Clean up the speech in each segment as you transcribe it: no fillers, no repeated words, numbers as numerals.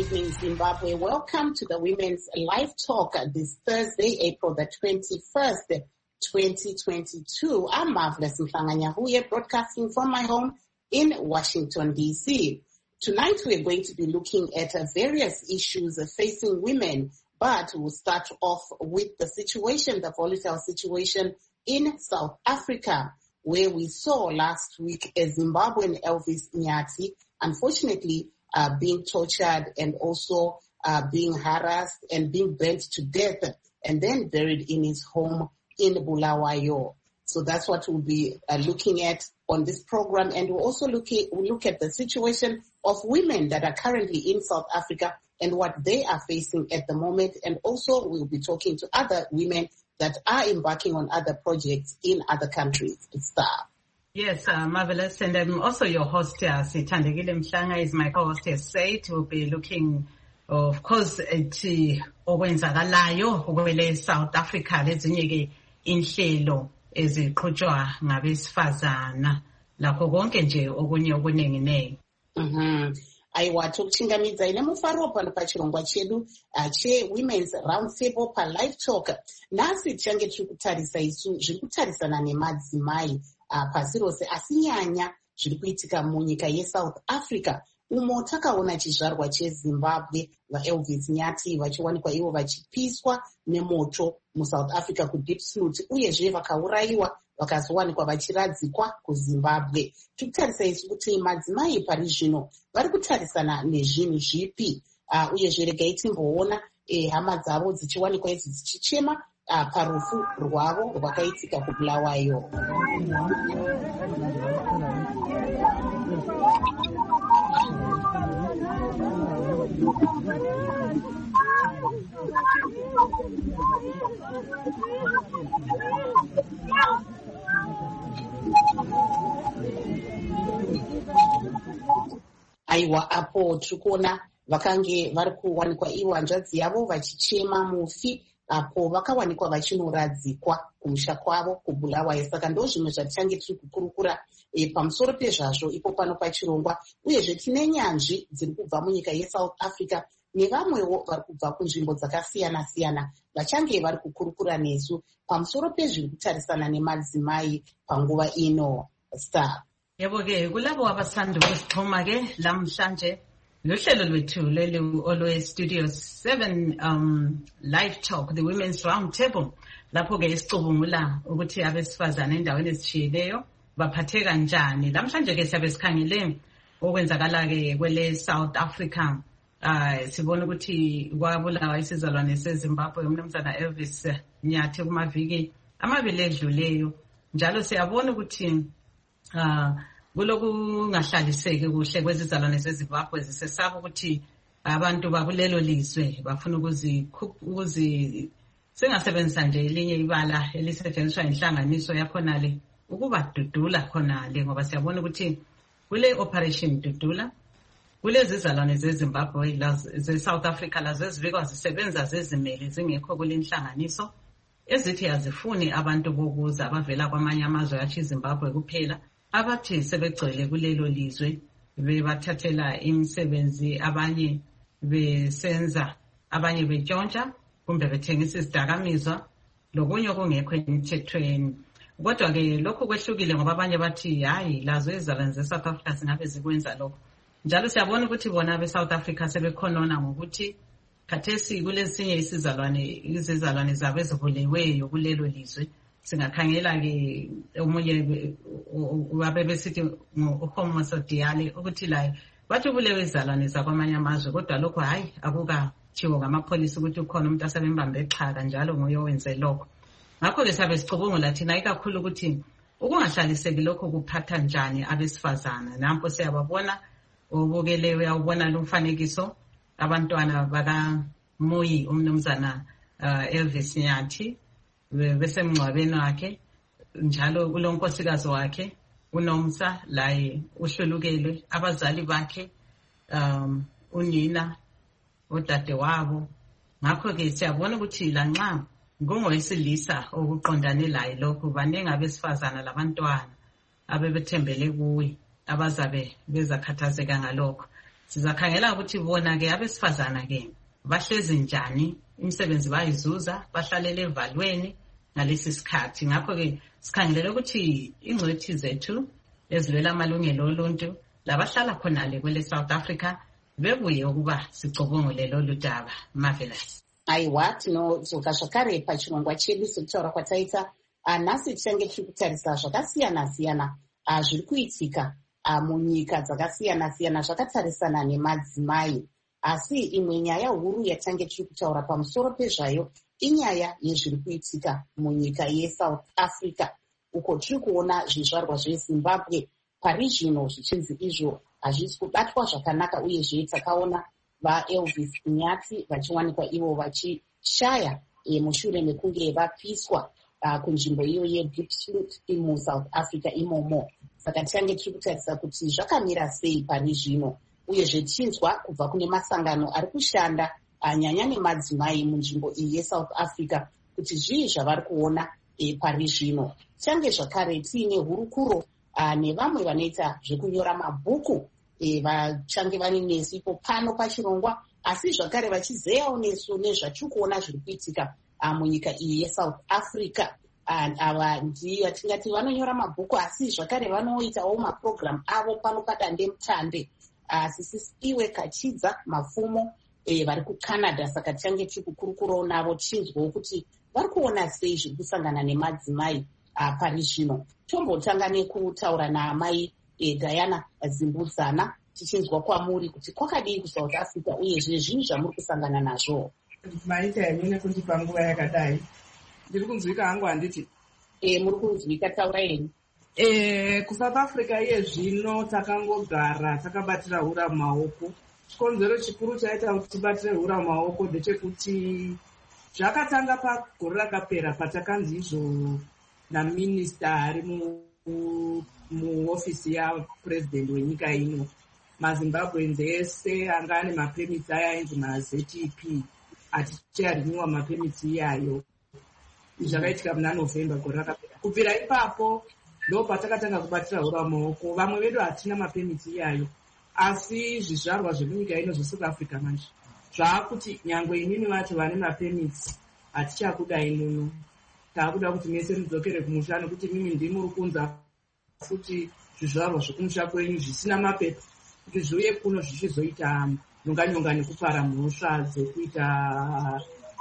evening, Zimbabwe. Welcome to the Women's Live Talk this Thursday, April the 21st, 2022. I'm Marvelous Mhlanga-Nyahuye, broadcasting from my home in Washington, D.C. Tonight, we're going to be looking at various issues facing women, but we'll start off with the situation, the volatile situation in South Africa, where we saw last week a Zimbabwean Elvis Nyati, unfortunately, being tortured and also being harassed and being burnt to death and then buried in his home in Bulawayo. So that's what we'll be looking at on this program. And we'll also look at the situation of women that are currently in South Africa and what they are facing at the moment. And also we'll be talking to other women that are embarking on other projects in other countries. Yes, Marvelous. And I'm also your host, Sithandekile Mhlanga is my co-host, as said. We'll be looking, of course, at okwenzakalayo kwele South Africa, lezinye inhlelo eziqhutshwa ngabesifazana lakho konke nje okunye okuningi. Aiwa tokuchingamidza ine mufaro pano pachirongwa chedu che-Women's Roundtable pa-Live Talk. Nasi tichange tiri kutarisa isu zviri kutarisana nemadzimai pasi rose, asi nyanya zviri kuitika munyika yeSouth Africa, umo takaona chizvarwa cheZimbabwe vaElvis Nyati vachiwanikwa ivo vachipiswa nemoto muSouth Africa kuDiepsloot, uyezve vakaurayiwa vakazowanikwa vachiradzikwa kuZimbabwe. Tikutarisa isu kuti madzimai pari zvino vari kutarisana nezvinhu zvipi, uyezve regai timboona hama dzavo dzichiwanikwa idzi dzichichema parufu rwavo rwakaitika kuBulawayo. Aiwa apo tikuona vakange vari kuwanikwa ivo hanzvadzi yavo vachichema mufi, apo vakawanikwa vachinoradzikwa kumusha kwavo kuBulawayo. Saka ndo zvimwe zvatichange tiri kukurukura pamusoro pezvazvo ipo pano pachirongwa, uyezve tine nyanzvi dziri kubva munyika yeSouth Africa nevamwewo vari kubva kunzvimbo dzakasiyana-siyana vachange vari kukurukura nesu pamusoro pezviri kutarisana nemadzimai panguva ino. Yebo-ke kulabo abasanda ukusixhuma-ke lamhlanje luhlelo lwethu lelu olwe-Studio 7 Live Talk, the Women's Roundtable, lapho-ke isicubungula ukuthi abesifazane endaweni ezishiyeneyo baphatheka njani. Lamhlanje-ke siyabe sikhangele okwenzakala-ke kwele South Africa. Sibona ukuthi kwabulawa isizalwane seZimbabwe umnumzana Elvis Nyati kumaviki amabili edluleyo. Njalo siyabona ukuthi kulokungahlaliseki kuhle kwezizalwane zeZimbabwe zisesaba ukuthi abantu bakulelo lizwe bafuna singasebenzisa nje elinye ibala elisetshenziswa inhlanganiso yakhonale ukubadudula khonale, ngoba siyabona ukuthi kule operation dudula kulezizalwane zeZimbabwe ze-South Africa lazo ezivikwa zisebenza zezimele zingekho kule nhlanganiso ezithi azifuni abantu bokuza abavela kwamanye amazwe athi Zimbabwe kuphela, abathi sebegcwele kulelo lizwe bebathathela imisebenzi, abanye besenza, abanye betshontsha kumbe bethengisa izidakamizwa lokunye okungekho emthethweni. Kodwa-ke lokhu kwehlukile ngoba abanye bathi hayi lazo izizalwane ze-South Africa zingabe zikwenza lokho. Njalo siyabona ukuthi bona be-South Africa sebekhonona ngokuthi khathesi kulesinye izizalwane zabo ezibuleweyo kulelo lizwe. Singakhangela-ke omunye wabe besithi homosexuality ukuthi layo bathi ubulewe izizalwane zakwamanye amazwe, kodwa lokho hayi akukatshiwo ngamapholisa ukuthi ukhona umuntu asebembambe exhaka njalo nguye owenze lokho. Ngakho-ke siyabe sicubungula thina ikakhulu ukuthi ukungahlaliseki lokho kuphatha njani abesifazana. Nampo siyababona ubukelewe, uyawubona lo mfanekiso abantwana bakaMuyi umnumzana Elvis Nyati besemngcwabeni wakhe, njalo kulonkosikazi wakhe uNomsa laye uhlulukele, abazali bakhe unina udade wabo. Ngakho-ke siyabona ukuthi lanxa ngowesilisa okuqondane laye lokhu baningi abesifazana labantwana abebethembele kuye abazabe bezakhathazeka ngalokho. sizakhangela ukuthi bona-ke abesifazana-ke bahlezi njani, imisebenzi bayizuza, bahlalele evalweni ngalesi sikhathi. Ngakho-ke sikhangelele ukuthi ingcwethi zethu ezilwela amalungelo oluntu labahlala khonale kwele South Africa bebuye ukuba sicubungule lolu daba. Marvelous. Aiwa, tinodzoka zvakare pachirongwa chedu sekutaura kwataita. Nhasi tichange tiri kutarisa zvakasiyana-siyana zviri kuitika munyika dzakasiyana-siyana zvakatarisana nemadzimai. Asi imwe nyaya huru yatange tiri kutaura pamusoro pezvayo inyaya yezviri kuitika munyika yeSouth Africa, uko tiri kuona zvizvarwa zveZimbabwe pari zvino zvichinzi izvo hazvisi kubatwa zvakanaka, uyezve takaona vaElvis Nyati vachiwanikwa ivo vachishaya mushure mekunge vapiswa kunzvimbo iyo yeDiepsloot muSouth Africa imomo. Saka tichange tiri kutarisa kuti zvakamira sei pari zvino, uyezve tichinzwa kubva kune masangano ari kushanda nyanya nemadzimai munzvimbo iyi yeSouth Africa kuti zvii zvavari kuona pari zvino. Tichange zvakare tiine hurukuro nevamwe vanoita zvekunyora mabhuku vachange vari nesu ipo pano pachirongwa, asi zvakare vachizeyawo nesu nezvatiri kuona zviri kuitika munyika iyi yeSouth Africa. Ava ndiyo tingati vanonyora mabhuku, asi zvakare vanoitawo maprogramu avo pano padande mutande. Sisisiwe Kachidza Mafumo vari kuCanada, saka tichange tiri kukurukurawo navo tichinzwawo kuti vari kuona sei zviri kusangana nemadzimai pari zvino. Tombotanga nekutaura naamai Diana Zimbudzana tichinzwa kwamuri kuti kwakadii kuSouth Africa, uyezve zvinhu zvamuri kusangana nazvo. Maita yemine kundipa nguva yakadai. Ndiri kunzwika hangu handiti? Muri kunzwika, taura yenyu. KuSouth Africa iye zvino takangogara takabatira hura mumaoko. Chikonzero chikuru chaita kuti tibatire hura mumaoko ndechekuti zvakatanga pagore rakapera patakanzi izvo naminista ari muofisi yapurezidendi wenyika ino, maZimbabweans ese anga ane mapemiti aya ainzi maZTP aticharinyiwa mapemiti iyayo. Zvakaitika muna November gore rakapera. Kubvira ipapo ndo patakatanga kubatira hura mumaoko. Vamwe vedu hatina mapemiti iyayo, asi zvizvarwa zvemunyika ino zveSouth Africa manje zvaakuti nyangwe inini vacho vane mapemiti hatichakudai muno. Taakuda kuti mese mudzokere kumusha, nekuti mimi ndimuri kunza futi zvizvarwa zvekumusha kwenyu zvisina mapepa kuti zviuye kuno zvichizoita nyonga nekupara mhosva dzekuita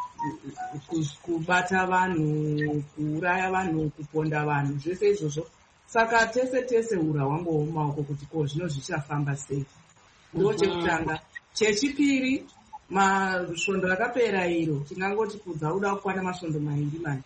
kubata vanhu, kuuraya vanhu, kuponda vanhu, zvese izvozvo. Saka tese hura hwangu mumaoko kuti ko zvino zvichafamba sei. Ndo chekutanga. Chechipiri, masvondo akapera iro tingangoti kudzauda kukwana masvondo mairi manje.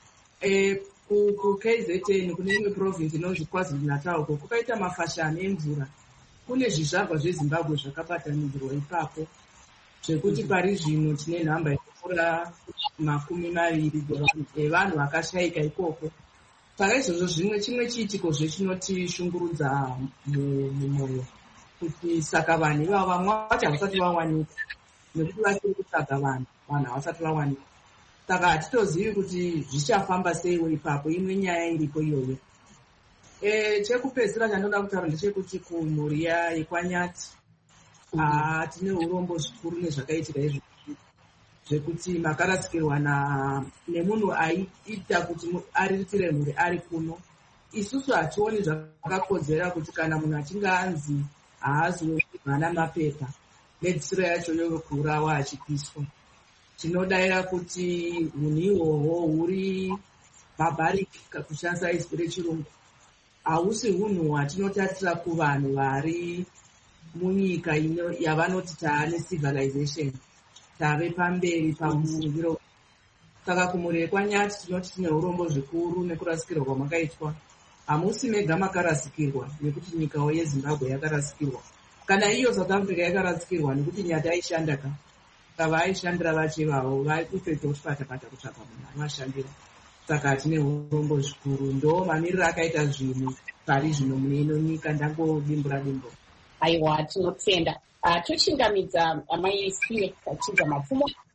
KZN kune imwe province inonzi KwaZulu Natal uko kukaita mafashani emvura. Kune zvizvarwa zveZimbabwe zvakabatanidzirwa ipapo zvekuti pari zvino tine nhamba yakupfuura 20 evanhu vakashayika ikoko. Saka izvozvo chimwe chiitiko zvechinotishungurudza mumwoyo kuti saka vanhu ivavo vamwe vacho havasati vawanika, nekuti vachiri kutsvaga vanhu havasati vawanika. Saka hatitozivi kuti zvichafamba seiwo ipapo, imwe nyaya iripo iyoyo. Chekupedzisira chandinoda kutaura ndechekuti kumhuri yeKwanyati tine urombo zvikuru nezvakaitika izvo zvekuti makarasikirwa nemunhu aiita kuti ariritire mhuri ari kuno. Isusu hationi zvakakodzera kuti kana munhu achinge anzi haazi hana mapepa medzisiro yacho yokuurawa achipiswa. Tinodaira kuti munhu ihwohwo huri barbaric, kushandisa izwi rechirungu, hausi hunhu hwatinotarisira kuvanhu vari munyika ino yavanoti taane civilization, tave pamberi pamusungiro. Saka kumhuri yeKwanyati tinoti tine urombo zvikuru nekurasikirwa kwamakaitwa. Hamusi mega makarasikirwa, nekuti nyikawo yeZimbabwe yakarasikirwa. Kana iyo South Africa yakarasikirwa, nekuti Nyati aishanda vaishandira vachivavo vaikupedza kuti pata kutsvaka munhu anovashandira. Saka tine urombo zvikuru. Ndo mamiriro akaita zvinhu pari zvino mune ino nyika. Ndangobimbura. Aiwa, tinotenda. Tochingamidza amai Siwe Kachidza Mafumo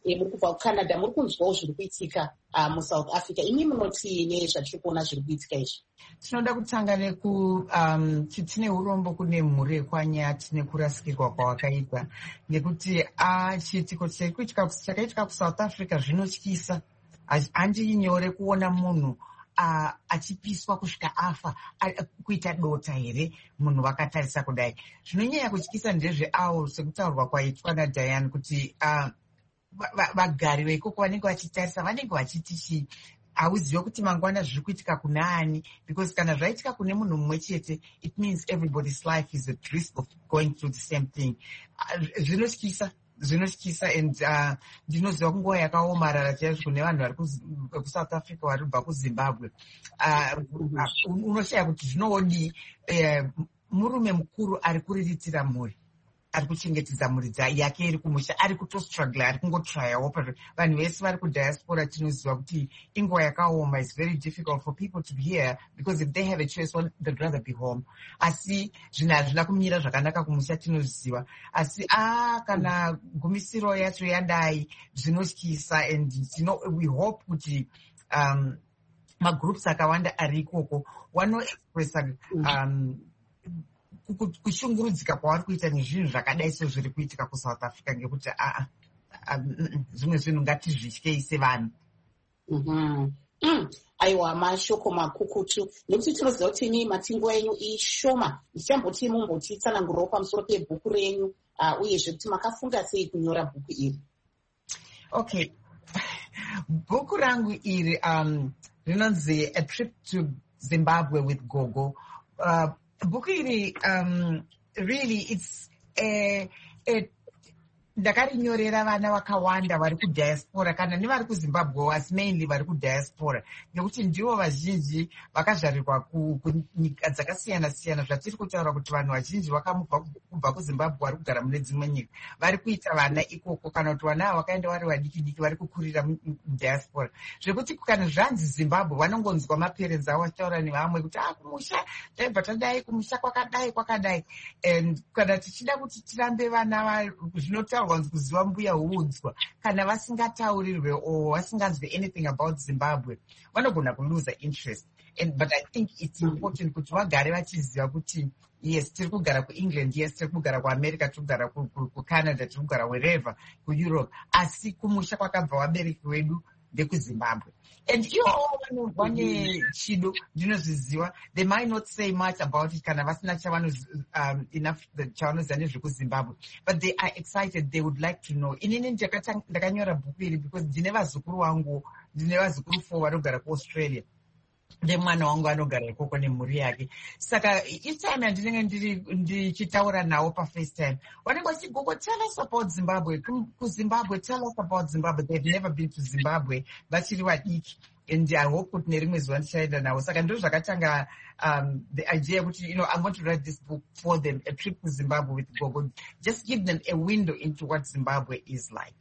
muri kubva kucanada muri kunzwawo zviri kuitika muSouth Africa. Imi munotiine zvatiri kuona zviri kuitika izvi? Tinoda kutanga tine urombo kune mhuri yekwanyati nekurasikirwa kwawakaita, ngekuti chiitiko chakaitika kuSouth Africa zvinotyisa. Handi nyore kuona munhu achipiswa kusvika afa, kuita dota here munhu vakatarisa kudai. Zvinonyanya kutyisa ndezveavo sekutaurwa kwaitwa naDiane kuti vagari veikoko vanenge vachitarisa vanenge vachiti hauzive kuti mangwana zviri kuitika kuna ani, because kana zvaitika kune munhu mumwe chete it means everybody's life is at risk of going through the same thing. Zvinotyisa and ndinoziva kunguva yakaomarara chaizvo kune vanhu vari kuSouth Africa vari kubva kuZimbabwe. Unoshaya kuti zvinoodii murume mukuru ari kuriritira mhuri, ari kuchengetedza mhuri yake iri kumusha, ari kutostruggle, ari kungotrayawo. Vanhu vese vari kudiaspora tinoziva kuti inguva yakaoma. It's very difficult for people to be here because if they have a choice, they'd rather be home. Asi zvinhu hazvina kumira zvakanaka kumusha tinoziva. Asi kana gumisiro yacho yadai zvinotyisa, and we hope kuti magroups akawanda ari ikoko wanoexpressa kushungurudzika kwavari kuita nezvinhu zvakadai sezviri kuitika kuSouth Africa, ngekuti zvimwe zvinhu ngatizvityei sevanhu. Aiwa, mashoko makukutu, nekuti tinoziva kuti ini matingo enyu ishoma. Ndichamboti mumbotitsanangurawo pamusoro pebhuku renyu uyezve kuti makafunga sei kunyora bhuku iri? Okay, bhuku rangu iri rinonzi A Trip to Zimbabwe with Gogo. Bhuku iri really it's ndakarinyorera vana vakawanda vari kudiaspora kana nevari kuZimbabwe, asi mainly vari kudiaspora, ngekuti ndivo vazhinji vakazvarirwa kunyika dzakasiyana siyana. Zvatiri kutaura kuti vanhu vazhinji vakamubva kubva kuZimbabwe vari kugara mune dzimwe nyika, vari kuita vana ikoko, kana kuti vana ava vakaenda vari vadiki diki vari kukurira mudiaspora, zvekuti kana zvanzi Zimbabwe vanongonzwa maperenzi avo vachitaura nevamwe kuti kumusha taibva tadai, kumusha kwakadai. And kana tichida kuti tirambe vana zvinotaura kuziva mbuya huudzwa, kana vasingataurirwe or vasinganzwi anything about Zimbabwe vanogona kulose interest. But I think it's important kuti vagare vachiziva kuti yes, tiri kugara kuEngland, yes, tiri kugara kuAmerica, tiri kugara kuCanada, tiri kugara wherever, kuEurope, asi kumusha kwakabva vabereki vedu ndekuZimbabwe. And ivo vane chido ndinozviziva, they might not say much about it kana vasina enough chavanoziva nezvekuZimbabwe, but they are excited, they would like to know. Inini ndakanyora bhuku iri because ndine vazukuru 4 vanogara kuAustralia. Ndemwana wangu anogara ikoko nemhuri yake. Saka each time ndinenge ndichitaura nawo paFaceTime vanenge vachiti, Gogo, tell us about Zimbabwe. KuZimbabwe, tell us about Zimbabwe. They've never been to Zimbabwe vachiri vadiki, and I hope kuti nerimwe zuva ndichaenda nawo. Saka ndo zvakatanga the idea kuti I'm going to write this book for them, A Trip to Zimbabwe with Gogo. Just give them a window into what Zimbabwe is like.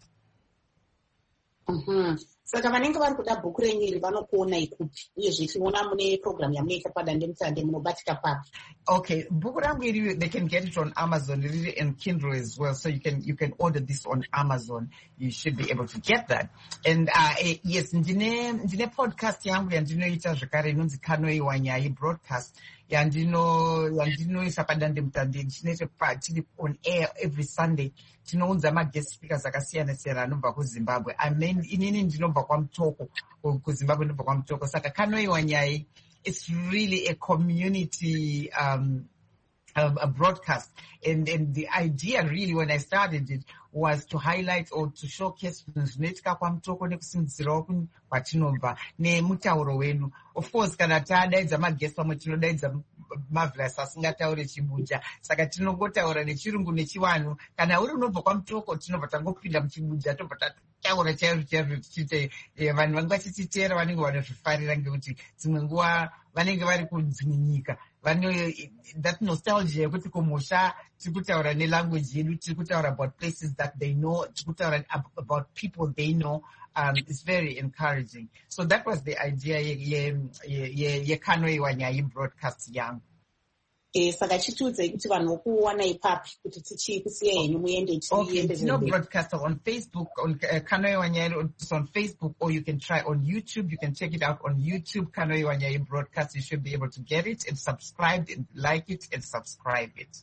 Saka vanenge vari kuda bhuku renyu iri vanokuonai kupi, uyezve tinoona mune program yamunoita padandemutande munobatika papi? Okay, bhuku rangu iri they can get it on Amazon and Kindle as well, so you can order this on Amazon. You should be able to get that. And yes, ndine podcast yangu yandinoita zvakare inonzi Kanoiwa Nyai broadcast yandinoisa padandemutande. Tiri on air every Sunday. Tinounza guest speakers akasiyana siyana anobva kuZimbabwe. Inini ndinobva kwaMutoko, kuZimbabwe ndobva kwaMutoko. Saka Kanoiwa Nyai, it's really a community a broadcast, and the idea really when I started it was to highlight or to showcase zvinoitika kwaMutoko nekusimudzirawo kwatinobva nemutauro wenu. Of course kana tadaidza maguest pamwe tinodaidza marvelous asingataure chibuja, saka tinongotaura nechirungu nechivanhu. Kana uri unobva kwaMutoko tinobva tangopinda muchibuja tobva tataura chaizvo tichite vanhu vanenge vachititeera vanenge vanozvifarira, ngekuti dzimwe nguva vanenge vari kudzimwe nyika that nostalgia yekuti kumusha tiri kutaura nelanguage yedu, tiri kutaura about places that they know, tiri kutaura about people they know. It's very encouraging. So that was the idea ye Kanoiwa Nyai broadcast yangu. Saka chitiudzai kuti vanhu vokuwana ipapi kuti tichikusiya henyu muende broadcaster on Facebook, on Kanoe Wanyai, it's on Facebook, or you can try on YouTube. You can check it out on YouTube, Kanoe Wanyai broadcast. You should be able to get it and subscribe and like it and subscribe it.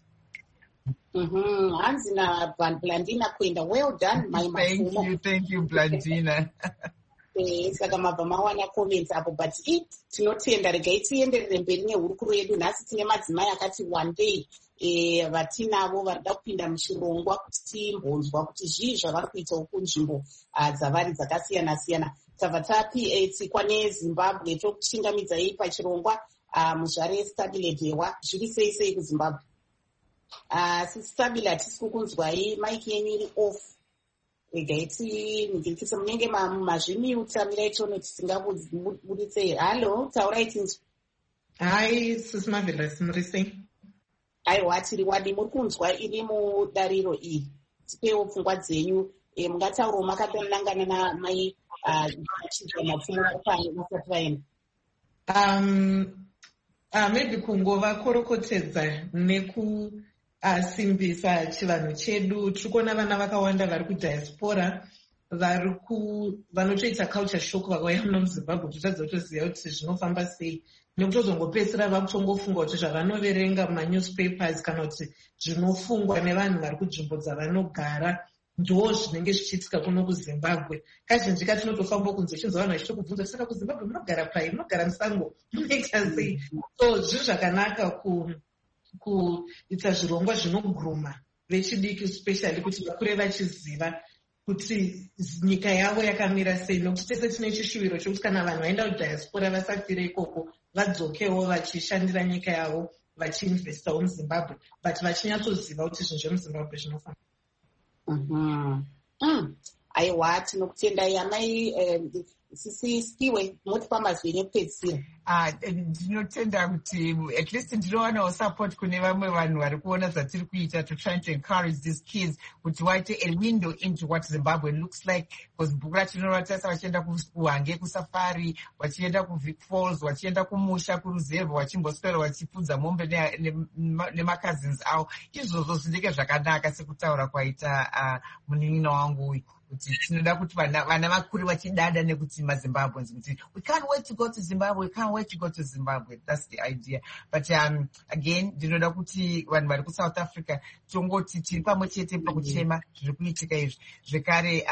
Hanzina Blandina kuenda, well done, my Thank you, Blandina. Saka mabva mawana comments apo, but tinotenda regai tienderere mberi nehurukuro yedu. Nhasi tine madzimai akati one day vatinavo varida kupinda muchirongwa kuti timbonzwa kuti zvii zvavari kuitawo kunzvimbo dzavari dzakasiyana siyana. Tabva tsikwa neZimbabwe tokuchingamidzai pachirongwa muzvare Stabile Dhewa. Zviri sei sei kuZimbabwe? Stabile hatisi kukunzwai, maiki yenyu iri off. Regaiti ningirikisa munenge mazvimiuta mirai tono tisingabuditsei. Hallo, taurai tinzwa. Hai, Sis Marvelous, muri sei? Aiwa, tiri wadi, muri kunzwa iri mudariro iyi. Tipewo pfungwa dzenyu. Mungataurawo makatonangana namai achidya mapfumo vasati vaenda. Maybe kungova korokotedza simbisa chivanhu chedu. Tiri kuona vana vakawanda vari kudiaspora vanotoita culture shock vakauya muno muZimbabwe kutotadza kutoziva kuti zvinofamba sei, nekutozongopedzisira vakutongofunga kuti zvavanoverenga mumanewspapers kana kuti zvinofungwa nevanhu vari kunzvimbo dzavanogara ndo zvinenge zvichiitika kuno kuZimbabwe. Kazhinji katinotofamba kunze uchinzwa vanhu vachitokubvunza, saka kuZimbabwe munogara pai, munogara musango, munoita sei? So zvinhu zvakanaka kuita zvirongwa zvinoguruma vechidiki, especially kuti vakure vachiziva kuti nyika yavo yakamira sei, nokuti tese tine chishuviro chokuti kana vanhu vaenda kudiaspora vasafire ikoko, vadzokewo vachishandira nyika yavo, vachiinvestawo muZimbabwe, but vachinyatsoziva kuti zvinhu zvemuZimbabwe zvinofamba. Aiwa, tinokutendai amai. Sisiwe motipa mazwi nekupedzisira. Ndinotenda kuti at least ndinowanawo support kune vamwe vanhu vari kuona zvatiri kuita, to trying to encourage these kids kuti waite a window into what Zimbabwe looks like, because bhuku ratinoratasa vachienda kuHwange kusafari, vachienda kuVic Falls, vachienda kumusha kuRuzevo, vachimboswera vachipfudza mombe nemacousins avo. Izvozvo zvinenge zvakanaka sekutaura kwaita munin'ina wangu uyu, kuti tinoda kuti vana vakure vachidada nekuti maZimbabweans kuti we can't wait to go to Zimbabwe, we can't wait to go to Zimbabwe. That's the idea. But again, ndinoda kuti vanhu vari kuSouth Africa tongoti tiri pamwe chete pakuchema zviri kuitika izvi. Zvekare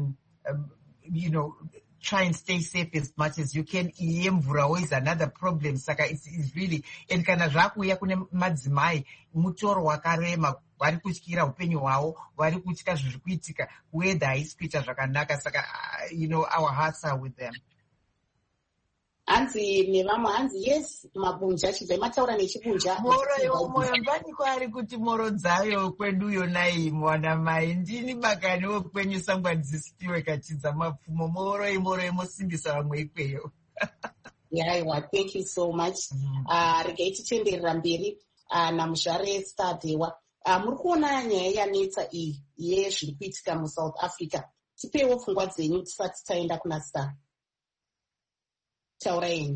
try and stay safe as much as you can. Mvurawo is another problem. Saka it's really, and kana zvakuuya kune madzimai, mutoro wakarema, vari kutyira upenyu hwavo, vari kutya zviri kuitika, weather haisi kuita zvakanaka. Saka our hearts are with them. Hanzi nevamwe hanzi yes mabunja chibva mataura nechibunja moyo mbaniko ari kuti moro dzayo kweduyo nai mwana mai ndini bakani wokwenyu sangwa dzisipiwe kachidza mapfumo moro imosimbisa vamwe ikweyo. Yaiwa, thank you so much. Regai tichienderera mberi namuZvare Stadhewa. Muri kuona nyaya yanetsa iyi yezviri kuitika muSouth Africa. Tipewo pfungwa dzenyu tisati taenda kuna Star. Zvinhu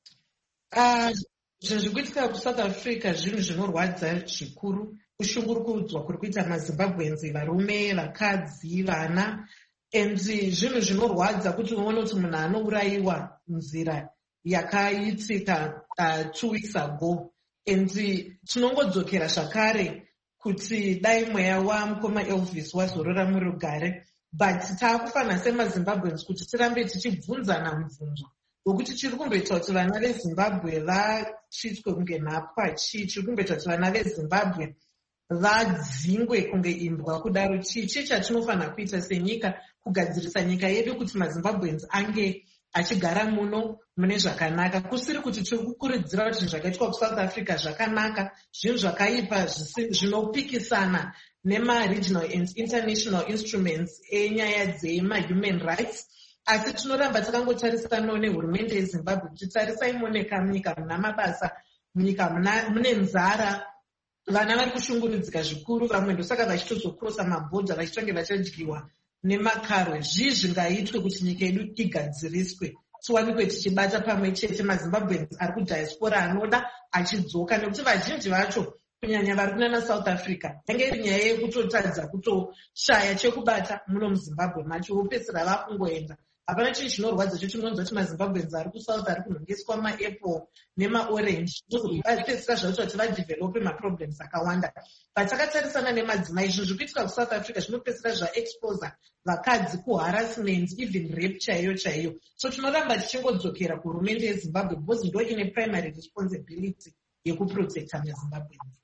zviri kuitika kuSouth Africa zvinhu zvinorwadza zvikuru, kushungurukudzwa kuri kuita maZimbabweans, varume, vakadzi, vana, and zvinhu zvinorwadza kuti unoona kuti munhu anourayiwa nzira yakaitika 2 weeks ago. And tinongodzokera zvakare kuti dai mweya wamukoma Elvis wazorora muri rugare, but taakufana semaZimbabweans kuti tirambe tichibvunzana mubvunzo wekuti chiri kumboita kuti vana veZimbabwe vachiitwe kunge nhapwa chii, chiri kumboita kuti vana veZimbabwe vadzingwe kunge imbwa kudaro chii chatinofanira kuita senyika kugadzirisa nyika yedu kuti maZimbabweans ange achigara muno mune zvakanaka, kusiri kuti tiri kukurudzira kuti zvakaitwa kuSouth Africa zvakanaka, zvinhu zvakaipa zvinopikisana nema-regional and international instruments enyaya dzema-human rights. Asi tinoramba takangotarisanawo nehurumende yeZimbabwe kuti tarisai muoneka munyika muna mabasa, munyika mune nzara, vana vari kushungurudzika zvikuru, vamwe ndosaka vachitozokrosa mabhodha vachitonge vachadyiwa nemakarwe. Zvii zvingaitwe kuti nyika yedu igadziriswe? tiwanikwe tichibata pamwe chete maZimbabweans ari kudiaspora anoda achidzoka, nekuti vazhinji vacho kunyanya vari kunana South Africa yange iri nyaya yekutotadza kutoshaya chekubata muno muZimbabwe macho, vopedzisira vakungoenda. Hapana chinhu chinorwadza cho tinonzwa kuti maZimbabweans ari kuSouth ari kunongeswa maapple nemaorange, vopedzisira zvacho kuti vadevelope maproblems akawanda. Patakatarisana nemadzimai, izvo zviri kuitika kuSouth Africa zvinopedzisira zvaexposa vakadzi kuharassment, even rape chaiyo. So tinoramba tichingodzokera kuhurumende yeZimbabwe because ndo ine primary responsibility yekuprotecta maZimbabweans.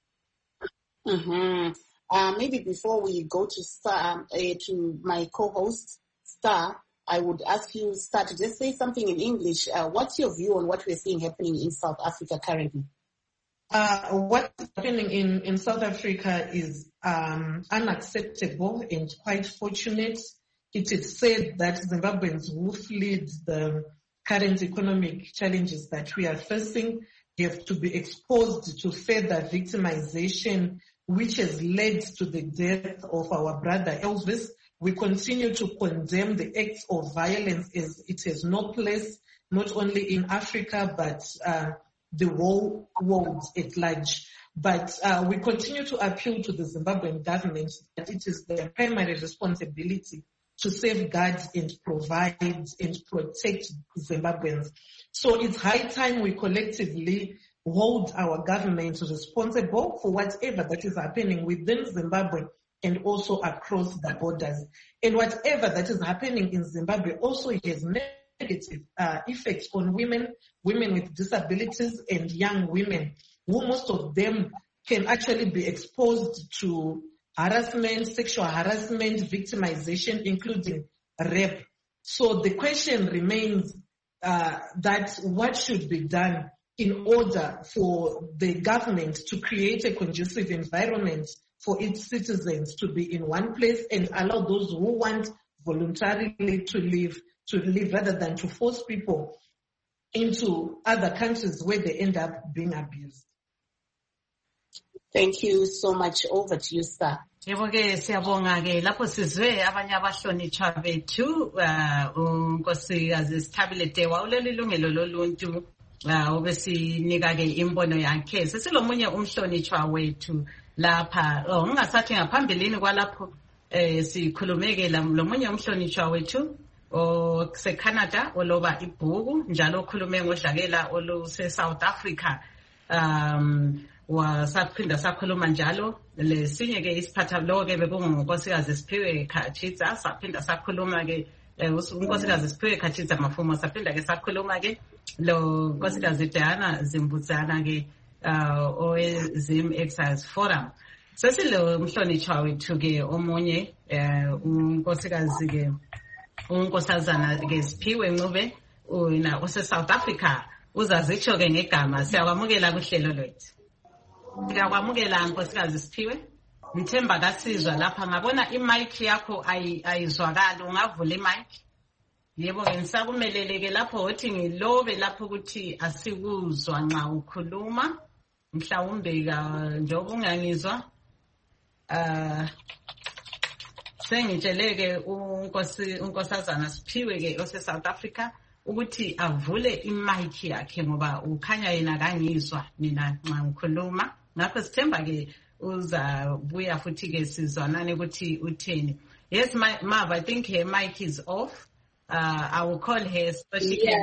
Maybe before we go to Star, to my co-host Star, I would ask you, Star, to just say something in English. What's your view on what we're seeing happening in South Africa currently? What's happening in South Africa is unacceptable and quite fortunate. It is said that Zimbabweans who fled the current economic challenges that we are facing have to be exposed to further victimization, which has led to the death of our brother Elvis. We continue to condemn the acts of violence as it has no place, not only in Africa, but the whole world at large. But we continue to appeal to the Zimbabwean government that it is their primary responsibility to safeguard and provide and protect Zimbabweans. So it's high time we collectively hold our government responsible for whatever that is happening within Zimbabwe and also across the borders. And whatever that is happening in Zimbabwe also has negative effects on women with disabilities and young women, who most of them can actually be exposed to harassment, sexual harassment, victimization, including rape. So the question remains that what should be done in order for the government to create a conducive environment for its citizens to be in one place and allow those who want voluntarily to live rather than to force people into other countries where they end up being abused. Thank you so much. Over to you, Star. Yebo-ke siyabonga ke lapho sizwe abanye abahlonitshwa bethu unkosikazi Sithabile Tewa uleli ilungelo loluntu obesinika ke imbono yakhe. Sesilomunye umhlonitshwa wethu lapha ngingasathi ngaphambilini kwalapho sikhulumeke lomunye umhlonitshwa wethu oseCanada oloba ibhuku njalo okhulume ngodlakela oluse South Africa wasaphinda sakhuluma njalo lesinye ke isiphatha lo ke bekungunkosikazi Siphiwe Khatshitsa saphinda sakhuluma ke unkosikazi Siphiwe Khatshitsa Mafumo saphinda ke sakhuluma ke lo nkosikazi Diana Zimbudzana ke oweZim Exercise Forum. Sesilo umhlonitshwa wethu ke omunye unkosikazi ke unkosazana ke Siphiwe Ncube una ose South Africa uzazitsho ke ngegama. Siyakwamukela kuhlelo lwethu. Siyakwamukela nkosikazi Siphiwe. Ngithemba kasizwa lapha ngabona imic yakho ayizwakala, ungavula imic. Yebo ke ngisakumelele ke lapho uthi ngilobe lapho ukuthi asikuzwa nxa ukhuluma mhlawumbe njengoba ungangizwa sengitsheleke unkosazana Siphiwe ke ose South Africa ukuthi avule imic yakhe ngoba ukhanya yena kangizwa mina nxa ngikhuluma. Ngakho sithemba ke uzabuya futhi ke sizwanane ukuthi utheni. Yes, Mav, I think her mic is off. I will call her so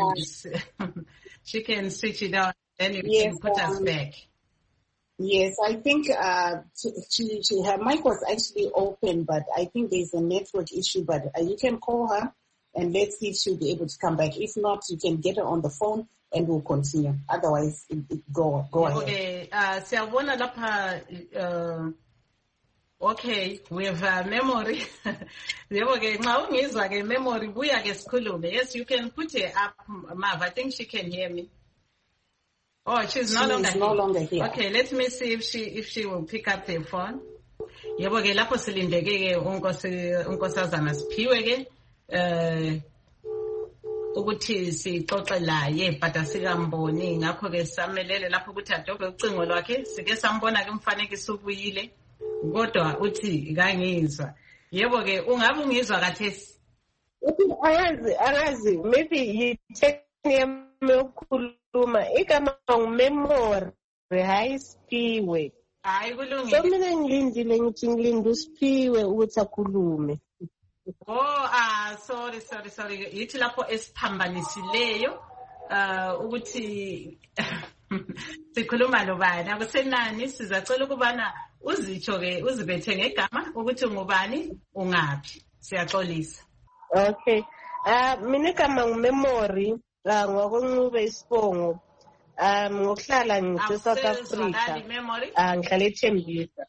she can switch it on, then you can put us back. Yes, I think her mic was actually open, but I think there's a network issue, but you can call her and let's see if she'll be able to come back. If not, you can get her on the phone and we'll continue. Otherwise, go ahead. Okay, siyabona lapha okay, we have memory. Yebo ke nxa ungizwa ke memory buya ke sikhulume. Yes, you can put her up, Mav. I think she can hear me. Oh, she's no longer here. Okay, let me see if she will pick up the phone. Yebo ke lapho silindeke ke unkosazana Siphiwe ke ukuthi sixoxe laye but asikamboni, ngakho ke samelele lapho ukuthi adobe ucingo lwakhe. Sike sambona ke umfanekiso ubuyile kodwa uthi kangizwa. Yebo ke ungabe ungizwa kathesi? Angazi, maybe yitheni yokukhuluma igama ngumemory hayi Siphiwe. Hayi So kulungile. mina ngilindile ngithi ngilinde uSiphiwe ukuthi akhulume. Sorry. Yithi lapho esiphambanisileyo ukuthi sikhuluma lobani. Akusenani sizacela ukubana uzitsho-ke uzibethe ngegama ukuthi ngubani ungaphi. Siyaxolisa. Okay. Mina igama ngumemory ngokwencube isibongo. Ngokuhlala ngise-South Africa. Ngihlala eThembisa.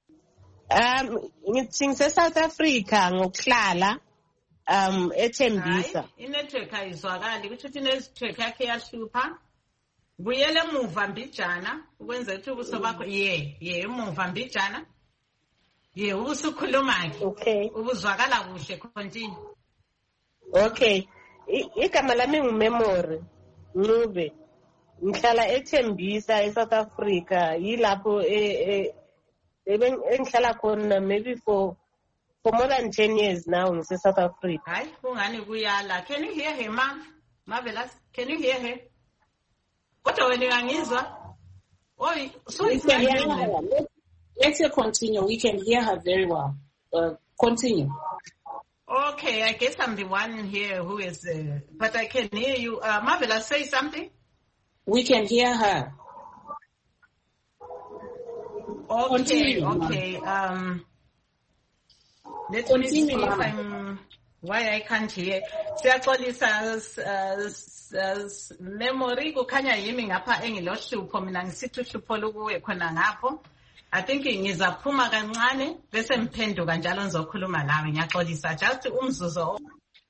Ngithi ngise-South Africa ngokuhlala eThembisa. Inetwork ayizwakali ukuthi inetwork yakhe yahlupha. Buyele emuva Mbijana ukwenza ukuthi ubuso bakho emuva Mbijana. Ubusukhuluma-ke. Okay. Ubuzwakala kuhle, continue. Okay. Igama lami ngumemory Ncube. Ngihlala eThembisa eSouth Africa. Yilapho engihlala khona maybe for more than 10 years now ngise-South Africa. Hayi, kungani kuyala. Can you hear her, ma'am? Marvelous. Can you hear her? Kodwa wena uyangizwa? So it's Let's continue. We can hear her very well. Continue. Okay, I guess I'm the one here who is, but I can hear you. Marvelous, say something. We can hear her. Okay, Continue, okay. Let me see if I'm why I can't hear. Siyaxolisa memory kukhanya yimi ngapha engilohlupho mina ngisithi uhlupho lukuwe khona ngapho. I think ngizaphuma kancane bese ngiphenduka njalo ngizokhuluma nawe ngiyaxolisa just umzuzu.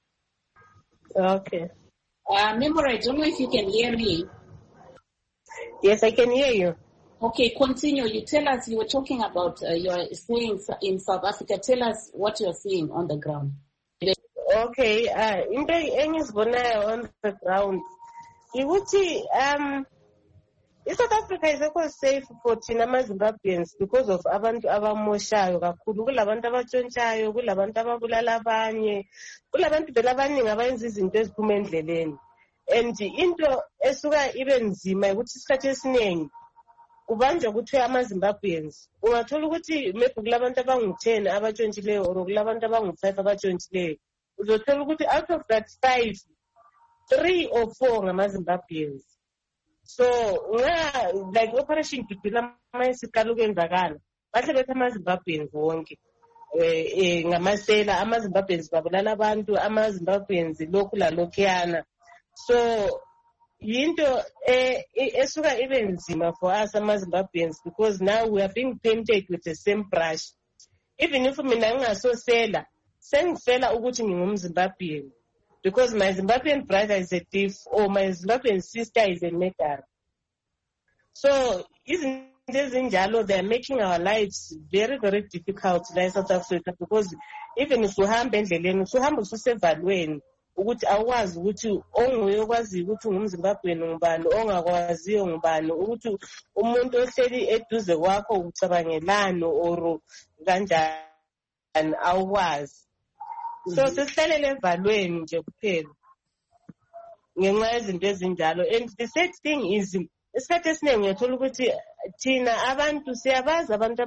Okay. Memory, I don't know if you can hear me. Yes, I can hear you. Okay, continue. You tell us, you were talking about your staying in South Africa. Tell us what you're seeing on the ground. Okay, into engizibonayo on the ground ukuthi South Africa is safe for thina ama-Zimbabweans because of abantu abamoshayo kakhulu. Kulabantu abatshontshayo, kulabantu ababulala abanye, kulabantu vele abaningi abayenza izinto eziphuma endleleni. And into esuka ibe nzima ukuthi isikhathi esiningi kubanjwa kuthiwa ama-Zimbabweans. Ungathola ukuthi maybe kulabantu abangu-10 abatshontshileyo or kulabantu abangu-5 abatshontshileyo. Uzothola ukuthi out of that 5, 3 or 4 ngama-Zimbabweans. So like Operation Dudula mayisiqala ukwenzakala bahle bethu ama-Zimbabweans wonke ngamasela ama-Zimbabweans babulala abantu ama-Zimbabweans lokhu lalokhuyana. So yinto esuka ibe nzima for us ama-Zimbabweans because now we are being painted with the same brush. Even if mina ngingasosela sengifela ukuthi ngingumZimbabwean because my Zimbabwean brother is a thief or my Zimbabwean sister is a murderer. So izinto ezinjalo, they are making our lives very, very difficult in South Africa because even if uhamba endleleni uhamba ususevalweni ukuthi awazi ukuthi onguye okwazi ukuthi ungumZimbabwean ngubani ongakwaziyo ngubani ukuthi umuntu ohleli eduze kwakho ucabangelani or kanjani awazi. So sesihlalele evalweni nje kuphela ngenxa yezinto ezinjalo. And the sad thing is isikhathi esiningi uyathola ukuthi thina abantu siyabazi abantu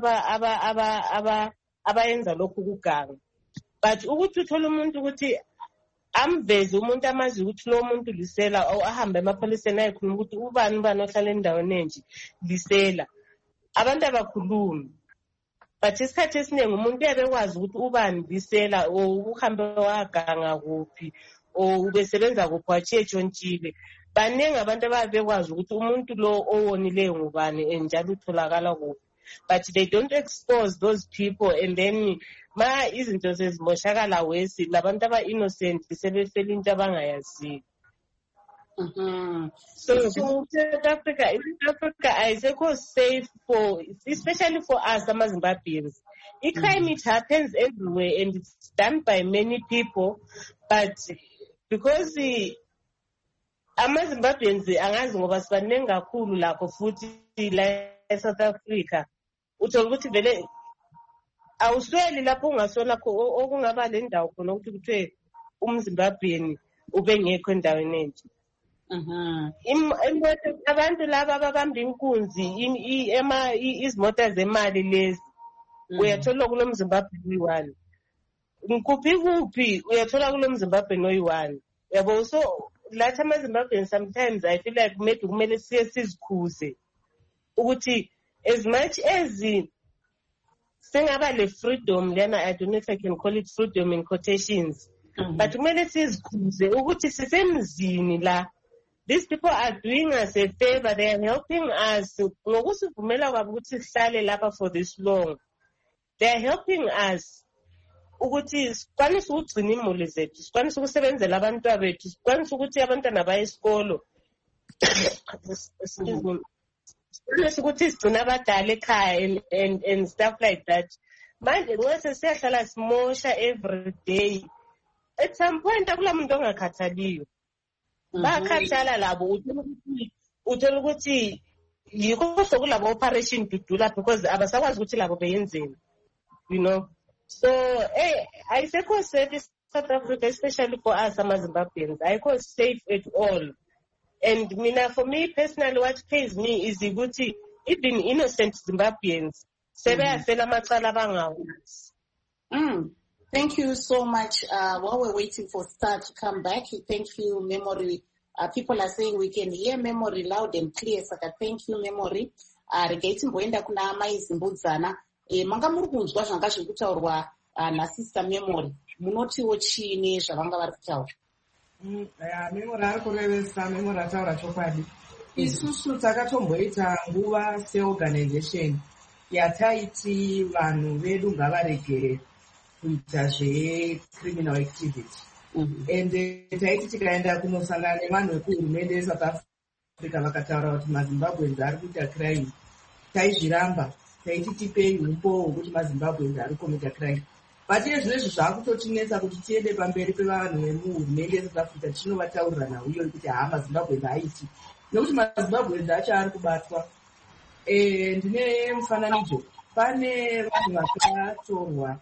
abayenza lokhu kuganga, but ukuthi uthola umuntu ukuthi amveze umuntu amazi ukuthi lo muntu lisela or ahambe emapholiseni ayikhuluma ukuthi ubani ohlala endaweni enje lisela, abantu abakhulumi. But isikhathi esiningi umuntu uyabekwazi ukuthi ubani lisela or uhambe waganga kuphi or ubesebenza kuphi wachiye tshontshile. Baningi abantu ababekwazi ukuthi umuntu lo owonileyo ngubani njalo utholakala kuphi. But they don't expose those people, and then ma izinto sezimoshakala wesi labantu aba-innocent sebefela into abangayaziyo. So South Africa ayikho safe for, especially for us ama-Zimbabweans. I-crime it happens everywhere and it's done by many people, but because ama-Zimbabweans angazi ngoba sibaningi kakhulu lapho futhi la eSouth Africa, uthola ukuthi vele awusweli lapho ungasona okungaba le ndawo khona ukuthi kuthiwe umzimbabwean ubengekho endaweni entsha. Abantu laba ababamba inkunzi izimota zemali lezi uyathola kulo mzimbabwean oyi-1. Kuphi uyathola kulo mzimbabwean oyi-1. Yabo, so lathi amaZimbabwean sometimes I feel like maybe kumele siye sizikhuze ukuthi as much as singaba le freedom lena, I don't know if I can call it freedom in quotations, but kumele sizikhuze ukuthi sisemzini la. These people are doing us a favor. They are helping us. Ngokusivumela kwabo ukuthi sihlale lapha for this long. They are helping us ukuthi sikwanise ukugcina imuli zethu, sikwanise ukusebenzela abantwana bethu, sikwanise ukuthi abantwana baye esikolo. Sikwanise ukuthi sigcine abadala ekhaya and stuff like that. Manje ngoba siyahlala simosha every day. At some point akula muntu ongakhathaliyo. Bakhathala labo uthola ukuthi yikho sokulabo operation Dudula because abasakwazi ukuthi labo beyenzeni, you know. So ayikho safe South Africa, especially for us amaZimbabweans. Ayikho safe at all. And for me personally, what pays me is ukuthi even innocent Zimbabweans sebeyafela amacala abangawazi. Thank you so much. While we're waiting for Star to come back, thank you, Memory. People are saying we can hear Memory loud and clear. Saka, thank you, Memory. Regaiti mboenda kuna amai zimbudzana. Manga muri kunzwa zvanga zviri kutaurwa na Sister Memory. Munotiwo chini zvavanga vari kutaura? Memory ari kurevesa, Memory ataura chokwadi. Isusu takatomboita nguva seorganization yataiti vanhu vedu ngavaregere kuita zvecriminal activity. Ende taiti tikaenda kunosangana nevanhu vekuhurumende yeSouth Africa vakataura kuti maZimbabweans ari kuita crime, taizviramba, taiti tipei upo hwekuti maZimbabweans ari kuita crime. But zvinezvi zvaakutotinetsa kuti tiende pamberi pevanhu vemuhurumende yeSouth Africa tichinovataurira nhau iyoyo kuti maZimbabweans aiti, nekuti maZimbabweans acho ari kubatwa. Ndine mufananidzo, pane vanhu vakatorwa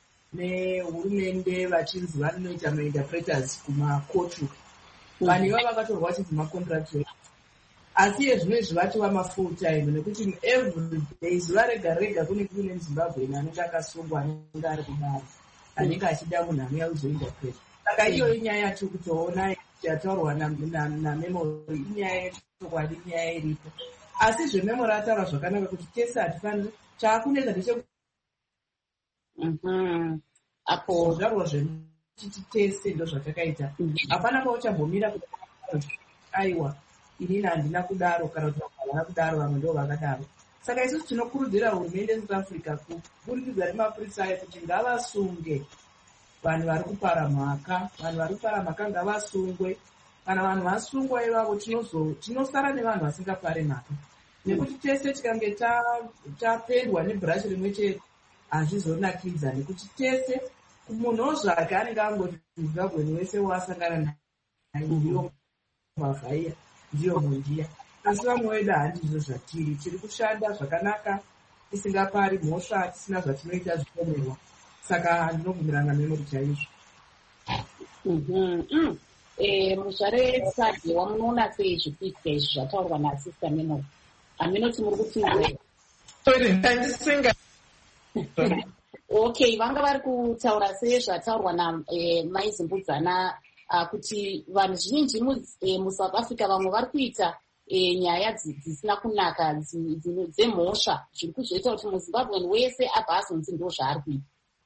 nehurumende vachinzi vanoita mainterpreters kumakotu. Vanhu iva vakatorwa vachinzi macontractors. Asi zvinezvi vatova mafull time nekuti every day zuva rega rega kune muZimbabwean anenge akasungwa anenge ari kudaro, anenge achida munhu anouya kuzointerpret. Saka iyo inyaya yacho kutoona yataurwa naMemory, inyaya yechokwadi, inyaya iripo. Asi zveMemory ataura zvakanaka kuti tese hatifaniri, chaakunetsa ndechekuti apo zvarwa zvetiti tese ndo zvatakaita. Hapana pauchambomira kuti aiwa inini handina kudaro kana kuti havana kudaro, vamwe ndo vakadaro. Saka isusu tinokurudzira hurumende yeSouth Africa kuburikidza nemapurisa ayo kuti ngavasunge vanhu vari kupara mhaka. Vanhu vari kupara mhaka ngavasungwe. Kana vanhu vasungwa ivavo tinosara nevanhu vasingapari mhaka, nekuti tese tikange tapendwa nebhurashi rimwe chete hazvizonakidza, nekuti tese munhu zvake anenge angoti Zimbabwean wese wasangana naye ndiyo mavhaiya, ndiyo mundiya. Asi vamwe vedu handizvo zvatiri, tiri kushanda zvakanaka tisingapari mhosva, tisina zvatinoita zvikomerwa. Saka ndinobvumirana Memory chaizvo. Muzvare Sadzi, wamunoona sei zvikuitika izvi zvataurwa naSister Memory? Aminoti muri kutsinzwa? Okay, vanga vari kutaura sei zvataurwa naMai Zimbudzana kuti vanhu zhinji muSouth Africa vamwe vari kuita nyaya dzisina kunaka dzemhosva, zviri kuzoita kuti muZimbabwean wese abva azonzi ndo zvaari kuita.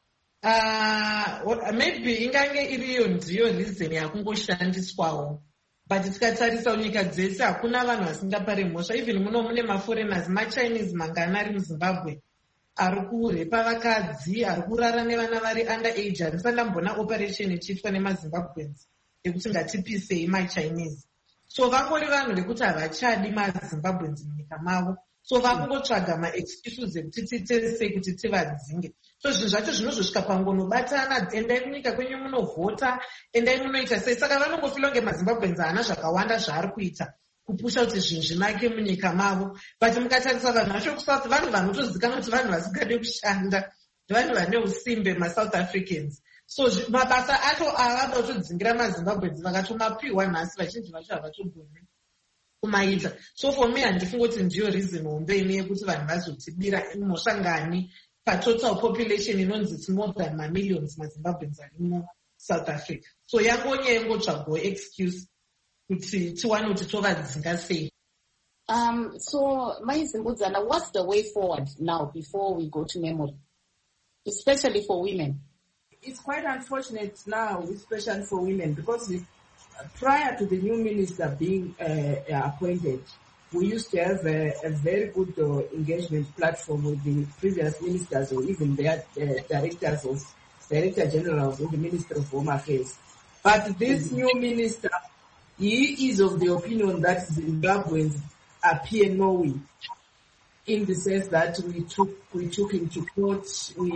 Maybe ingange iriyo ndiyo reason yakungoshandiswawo, but tikatarisa nyika dzese hakuna vanhu vasingapari mhosva. Even mune maforeigners, machinese mangana ari muZimbabwe ari kurepa vakadzi, ari kurara nevana vari under age. Handisati ndambona operation ichiitwa nemaZimbabweans yekuti ngatipisei machinese. So vangori vanhu vekuti havachadi maZimbabweans munyika mavo, so vakungotsvaga maexcuses ekuti titese kuti tivadzinge. So zvinhu zvacho zvinozosvika pangonobatana, endai munyika kwenyu munovhota, endai munoita sei. Saka vanongofila kunge maZimbabweans haana zvakawanda zvaari kuita kupusha kuti zvinhu zvinake munyika mavo. But mukatarisa vanhu vacho kuSouth, vanhu vanotozikanwa kuti vanhu vasingade kushanda, vanhu vane usimbe maSouth Africans. So mabasa acho avada kutodzingira maZimbabweans vakatomapiwa nhasi vazhinji vacho havatogoni kumaita. So for me handifunga kuti ndiyo reason hombe ine yekuti vanhu vazotibira mushangani patotal population inonzi it's more than mamillions maZimbabweans arimo South Africa. So yangotsvagwa excuse kuti tiwane kuti tovadzinga sei. So Maizimbudzana, what's the way forward now before we go to memory, especially for women? It's quite unfortunate now, especially for women, because prior to the new minister being appointed, we used to have a very good engagement platform with the previous ministers or even their director generals or the Minister of Home Affairs. But this new minister, he is of the opinion that Zimbabweans appear knowing, in the sense that we took him to court,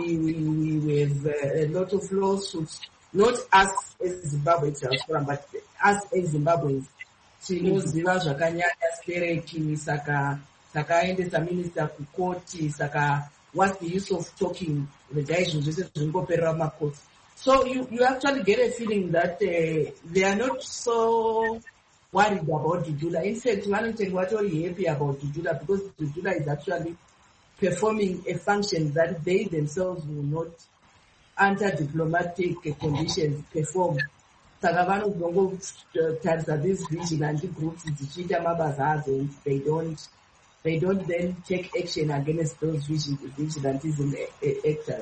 we have a lot of lawsuits, not us as Zimbabweans, but us as Zimbabweans. Tinoziva zvakanyanya stereki, saka aendesa minister kukoti, saka what's the use of talking the guys who just ringoperera mumakoti. So you actually get a feeling that they are not so worried about Dudula. In fact, one thing what are happy about Dudula, because Dudula is actually performing a function that they themselves will not, under diplomatic conditions, perform. Saka vanogona kutarisa these vigilante groups dzichiita mabasa adzo, they don't then take action against those vigilantes and actors.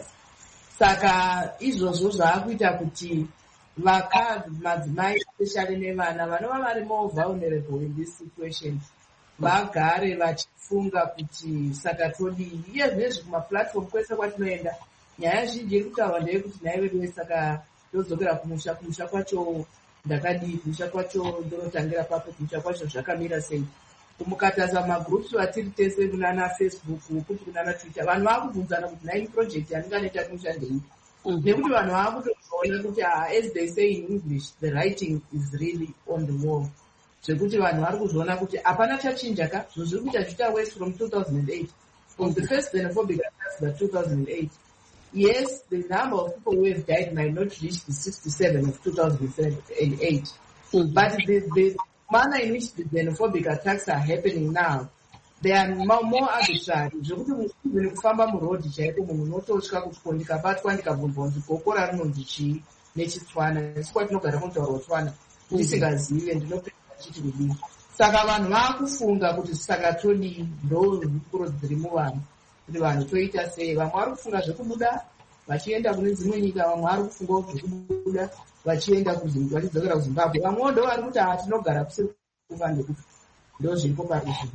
Saka izvozvo zvaakuita kuti vakadzi, madzimai, especially nevana vanova vari more vulnerable in this situation, vagare vachifunga kuti saka todii. Iye zvinezvi kumaplatform kwese kwatinoenda, nyaya zhinji iri kutaurwa ndeyekuti nai vedu saka todzokera kumusha kwacho ndakadii, kumusha kwacho ndonotangira papo, kumusha kwacho zvakamira sei. Kumukataza magroups vatiri tese kunana Facebook, kuti kunana Twitter, vanhu vakubvunzana kuti nai project yandinganoita kumushandei. Nekuti vanhu vakutoona kuti as they say in English, the writing is really on the wall. Zvekuti vanhu vari kuzviona kuti hapana chachinja ka, zviri kuita zviita worse from 2008. From the first xenophobic attacks by 2008. Yes, the number of people who have died might not reach the 67 of 2008. But the manner in which the xenophobic attacks are happening now, they are more arbitrary. Zvekuti munhu kufamba murodhi chaipo munhu unotosvika kuti ndikabatwa ndikabvunzwa kuti gokora rinonzi chii nechitswana, isi kwatinogara kuntaurwa tswana, ndisingazive ndinopedza chiti kudii. Saka vanhu vakufunga kuti saka todii, ndo hukuro dziri muvanhu, kuti vanhu toita sei. Vamwe vari kufunga zvekubuda vachienda kune dzimwe nyika, vamwe vari kufunga zvekubuda vachidzokera kuZimbabwe, vamwe ndo vari kuti tinogara kusiri kufa ndekuti ndo zviripo parizvino.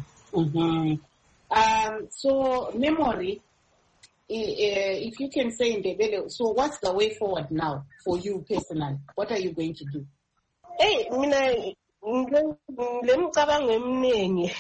So memory, if you can say in Ndebele, so what's the way forward now for you personally? What are you going to do? Hey, mina lemcabango eminingi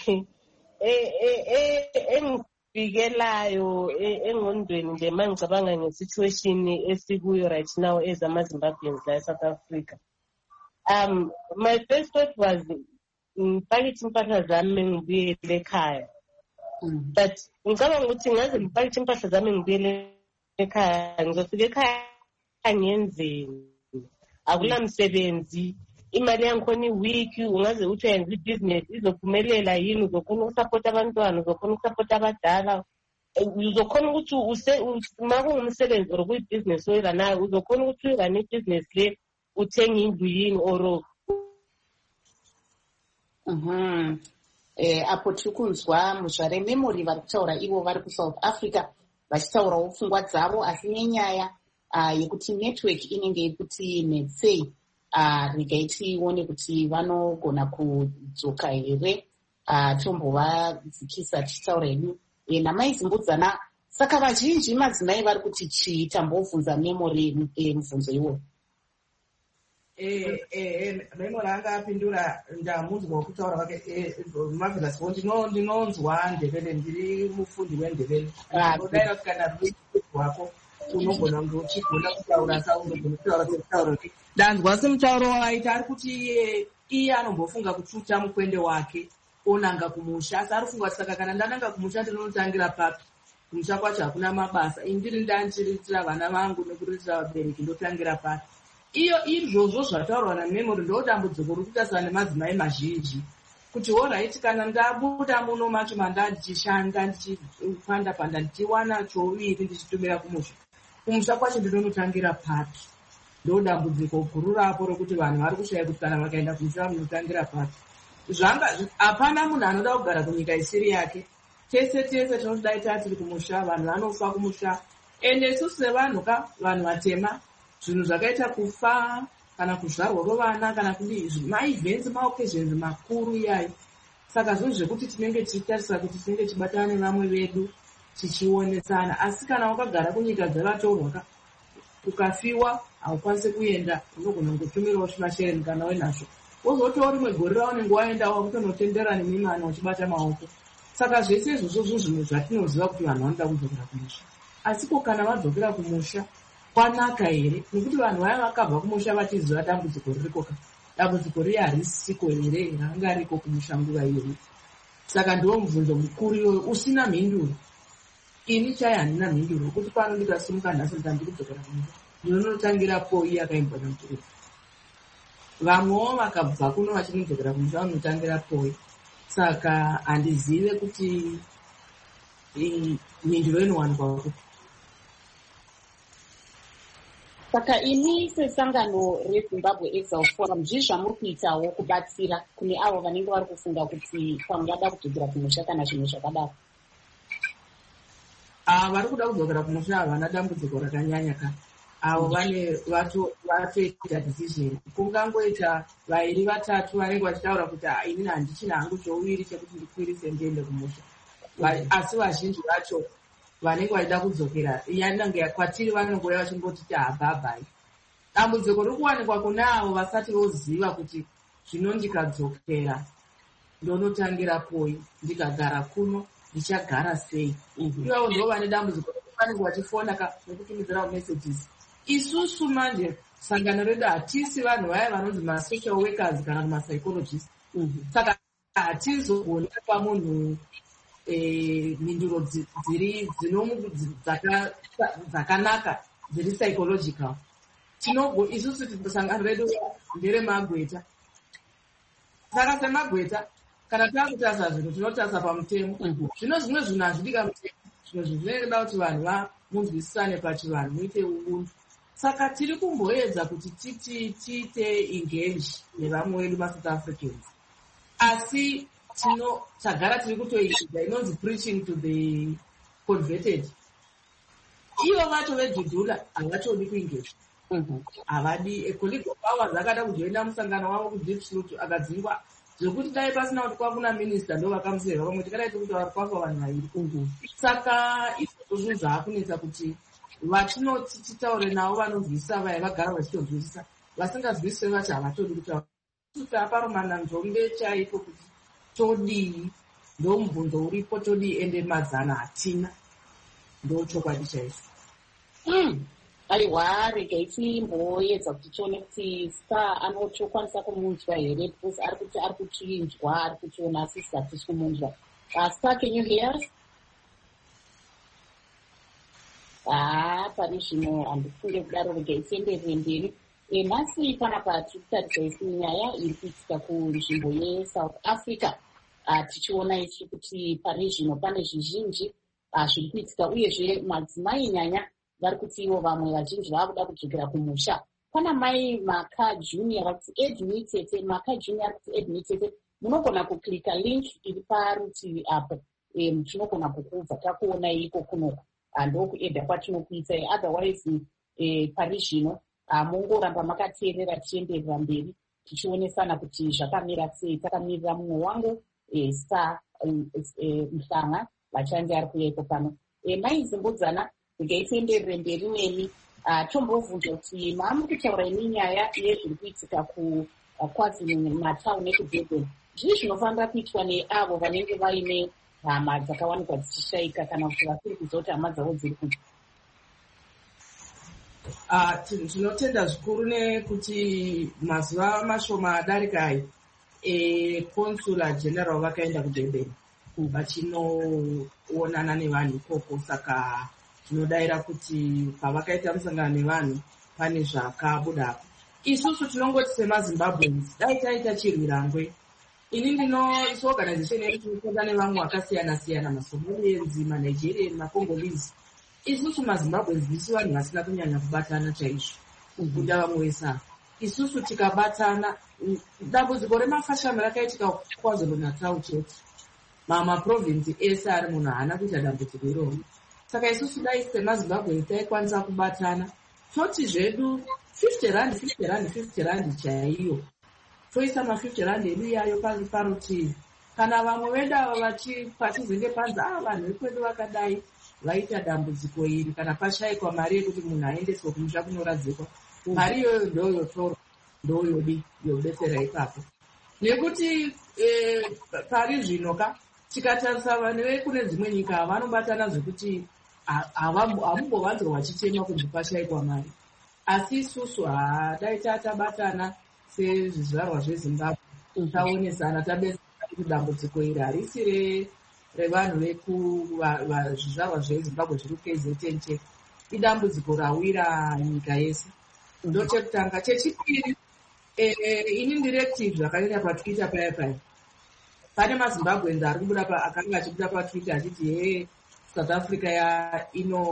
engibhikelayo engqondweni nje mangicabanga ngesituation esikuyo right now as amaZimbabweans la eSouth Africa. My first thought was ngipakithe impahla zami ngibuyele ekhaya. But ngicabanga ukuthi ngaze ngipakithe impahla zami ngibuyele ekhaya, ngizofika ekhaya ngiyenzeni? Akulamsebenzi, imali yangikhona iweek, ungaze uthi uyenza ibusiness izophumelela yini, uzokhona ukusupport abantwana, uzokhona ukusupport abadala, uzokhona ukuthi makungumsebenzi or kuyibusiness oyiranayo, uzokhona ukuthi uyirane ibusiness le uthenga indlu yini or apo tiri kunzwa muzvare memory vari kutaura ivo vari kuSouth Africa vachitaurawo pfungwa dzavo, asi nenyaya yekuti network inenge yekuti netsei, regai tione kuti vanogona kudzoka here, tombovadzikisa tichitaura hedu. Namaizimbudzana, saka vazhinji madzimai vari kuti chii, tambobvunza memory mubvunzo iwoyo. Memory anga apindura ndamunzwa wokutaura kwake marvelous. Ndinonzwa Ndebele, ndiri mufundi weNdebele. Ndodaira kuti kana rwako unogona kunge uchigona kutaura saunogona kutaura. Ndanzwa semutauro waita ari kuti iye anombofunga kuchuta mukwende wake onanga kumusha, asi ari kufunga kuti saka kana ndananga kumusha ndinotangira papi. kumusha kwacho hakuna mabasa, indiri ndandiritira vana vangu nekuriritira vabereki ndotangira pari. Iyo izvozvo zvataurwa naMemory ndo dambudziko riri kutasana nemadzimai mazhinji kuti alright, kana ndabuda muno macho manda ndichishanda ndichipanda ndichiwana chouviri ndichitumira kumusha kwacho ndinotangira pari. Ndo dambudziko guru rapo rokuti vanhu vari kushaya kuti kana vakaenda kumusha vanotangira pari. Hapana munhu anoda kugara kunyika isiri yake. Tese tinodai tiri kumusha, vanhu vanofa kumusha. Ende isusu sevanhu vanhu vatema, zvinhu zvakaita kufa kana kuzvarwa kwevana kana kudii, maevents maoccasions makuru iyayi. Saka zvinhu zvekuti tinenge tichitarisa kuti tinenge tichibatana nevamwe vedu tichionesana. Asi kana wakagara kunyika dzavatorwa ukafiwa haukwanisi kuenda, unogona kungotumirawo chimashereni kana wenazvo. Wozotora rimwe gore raunenge waendawo kutonotendera nemimano uchibata maoko. Saka zvese izvozvo zvinhu zvatinoziva kuti vanhu vanoda kudzokera kumusha. Asiko kana vadzokera kumusha kwanaka here? Nekuti vanhu vaya vakabva kumusha vachiziva dambudziko ririko. Dambudziko riya harisiko here ranga riko kumusha nguva iyoyo. Saka ndiwo mubvunzo mukuru iyoyo usina mhinduro. Ini chai handina mhinduro kuti pano ndikasimuka nhasi ndandi kudzokera kumusha. Ndinotangira poi yakaimbwa naMutorwa. Vamwewo vakabva kuno vachinodzokera kumusha vanotangira poi. Saka handizive kuti mhinduro inowanikwa kuti. Saka imi sesangano reZimbabwe Exile Forum zvii zvamuri kuitawo kubatsira kune avo vanenge vari kufunga kuti pangada kudzokera kumusha kana zvinhu zvakadaro? Vari kuda kudzokera kumusha havana dambudziko rakanyanya kana. Avo vatoita decision. Kungangoita 2-3 vanenge vachitaura kuti inini handichina hangu chouviri chekuti ndikwirise ndiende kumusha. Asi vazhinji vacho vanenge vachida kudzokera yanenge kwatiri vanongouya vachingoti bye. Dambudziko riri kuwanikwa kuna avo vasati voziva kuti zvino ndikadzokera ndonotangira poi, ndikagara kuno ndichagara sei. Ivavo ndo vane dambudziko vanenge vachifona nekutumidzira messages. Isusu manje sangano redu hatisi vanhu vaya vanonzi masocial workers kana masaicologist. Saka hatizogona pamunhu mhinduro dzakanaka dziri psychological. Isusu sangano redu nderemagweta. Saka semagweta kana takutarisa zvinhu tinotarisa pamutemo. Zvino zvimwe zvinhu hazvidika mutemo. Zvimwe zvinhu zvinoda kuti vanhu munzwisisane pachivanhu muite ubuntu. Saka tiri kumboedza kuti tiite engage nevamwe vedu maSouth Africans. Asi tagara tiri kutoita inonzi preaching to the converted. Ivo vacho veJudula havatodi kuengage. Havadi ecolleague of ours akada kujoina musangano wavo kuDeepsloot akadzingwa zvokuti dai pasina kuti kwakuna minista ndo vakamuseva vamwe tikadaiti kuti vari kwafa vanhu vairi. Saka izvozvo zvinhu zvaakunetsa kuti vatinoti titaure navo vanonzwisisa vaya vagara vachitonzwisisa, vasingazwisise vacho havatodi kutaura. Kuti aparomana nzombe chaipo kuti todii, ndo mubvunzo uripo, todii ende madzana hatina, ndo chokwadi chaizvo. Aiwa, regai timboedza kuti tione kuti Star anotokwanisa kumunzwa here, because ari kuti ari kuchinjwa, ari kuchiona asi hatisi kumunzwa. Star, can you hear us? Pane zvino handifunge kudaro, regai tienderere mberi. Nhasi panapa tiri kutarisa isi nyaya iri kuitika kunzvimbo yeSouth Africa. Tichiona isi kuti pane zvino pane zvizhinji zviri kuitika, uyezve madzimai nyanya vari kuti ivo vamwe vazhinji vakuda kudzokera kumusha. Pana mai Maka Junior vari kuti Ed Mitete, Maka Junior vari kuti Ed Mitete, munogona kuklika link iri parutivi apo, tinogona kukubva takuona iko kunoko. Ndokuedha kwatinokuita, otherwise pari zvino mungoramba makateerera tichienderera mberi tichionesana kuti zvakamira sei. Takamirira mumwe wangu Star Mhlanga vachandi ari kuyaiko pano. Maizimbudzana ndikaitenderere mberi neni, tombobvunza kuti maamuri kutaura imi nyaya yezviri kuitika kuKwaZulu Natal nekuDurban. Zvii zvinofanira kuitwa neavo vanenge vaine hama dzakawanikwa dzichishaika kana kuti vasiri kuziva kuti hama dzavo dziri kunze? Tinotenda zvikuru nekuti mazuva mashoma adarika consular general vakaenda kuDurban. vachinoonana nevanhu ikoko. Saka tinodaira kuti pavakaita musangano nevanhu pane zvakabudapo. Isusu tinongoti semaZimbabweans dai taita chirwirangwe. Isu organization yedu tinoshanda nevamwe vakasiyana-siyana, maSomalians, maNigerian, maCongolese. Isusu maZimbabweans ndisu vanhu vasina kunyanya kubatana chaizvo kuda vamwe vese. Isusu tikabatana, dambudziko remafashami rakaitika KwaZulu-Natal chete. Maprovince ese ari munhu haana kuita dambudziko iroro. Saka isusu dai semaZimbabweans taikwanisa kubatana, toti zvedu 50 rand chaiyo. Toisa ma50 rand edu iyayo parutivi. Kana vamwe vedavo patizenge panzi vanhu vekwedu vakadai vaita dambudziko iri, kana pashayikwa mari yekuti munhu aendeswe kumusha kunoradzikwa, mari iyoyo ndoyotorwa yobetsera ipapo. Nekuti pari zvino tikatarisa vanhu vekune dzimwe nyika vanobatana zvekuti hamumbovanzwa vachitema kunzi pashayikwa mari. Asi isusu dai tabatana sezvizvarwa zveZimbabwe, taonesana tabetsera kuti dambudziko iri harisi revanhu zvizvarwa zveZimbabwe zviri KZN chete, idambudziko rawira nyika yese. Ndochekutanga. Chechipiri, ini directive zvakaenda paTwitter paya. Pane maZimbabweans ari kubuda akanga achibuda paTwitter achiti South Africa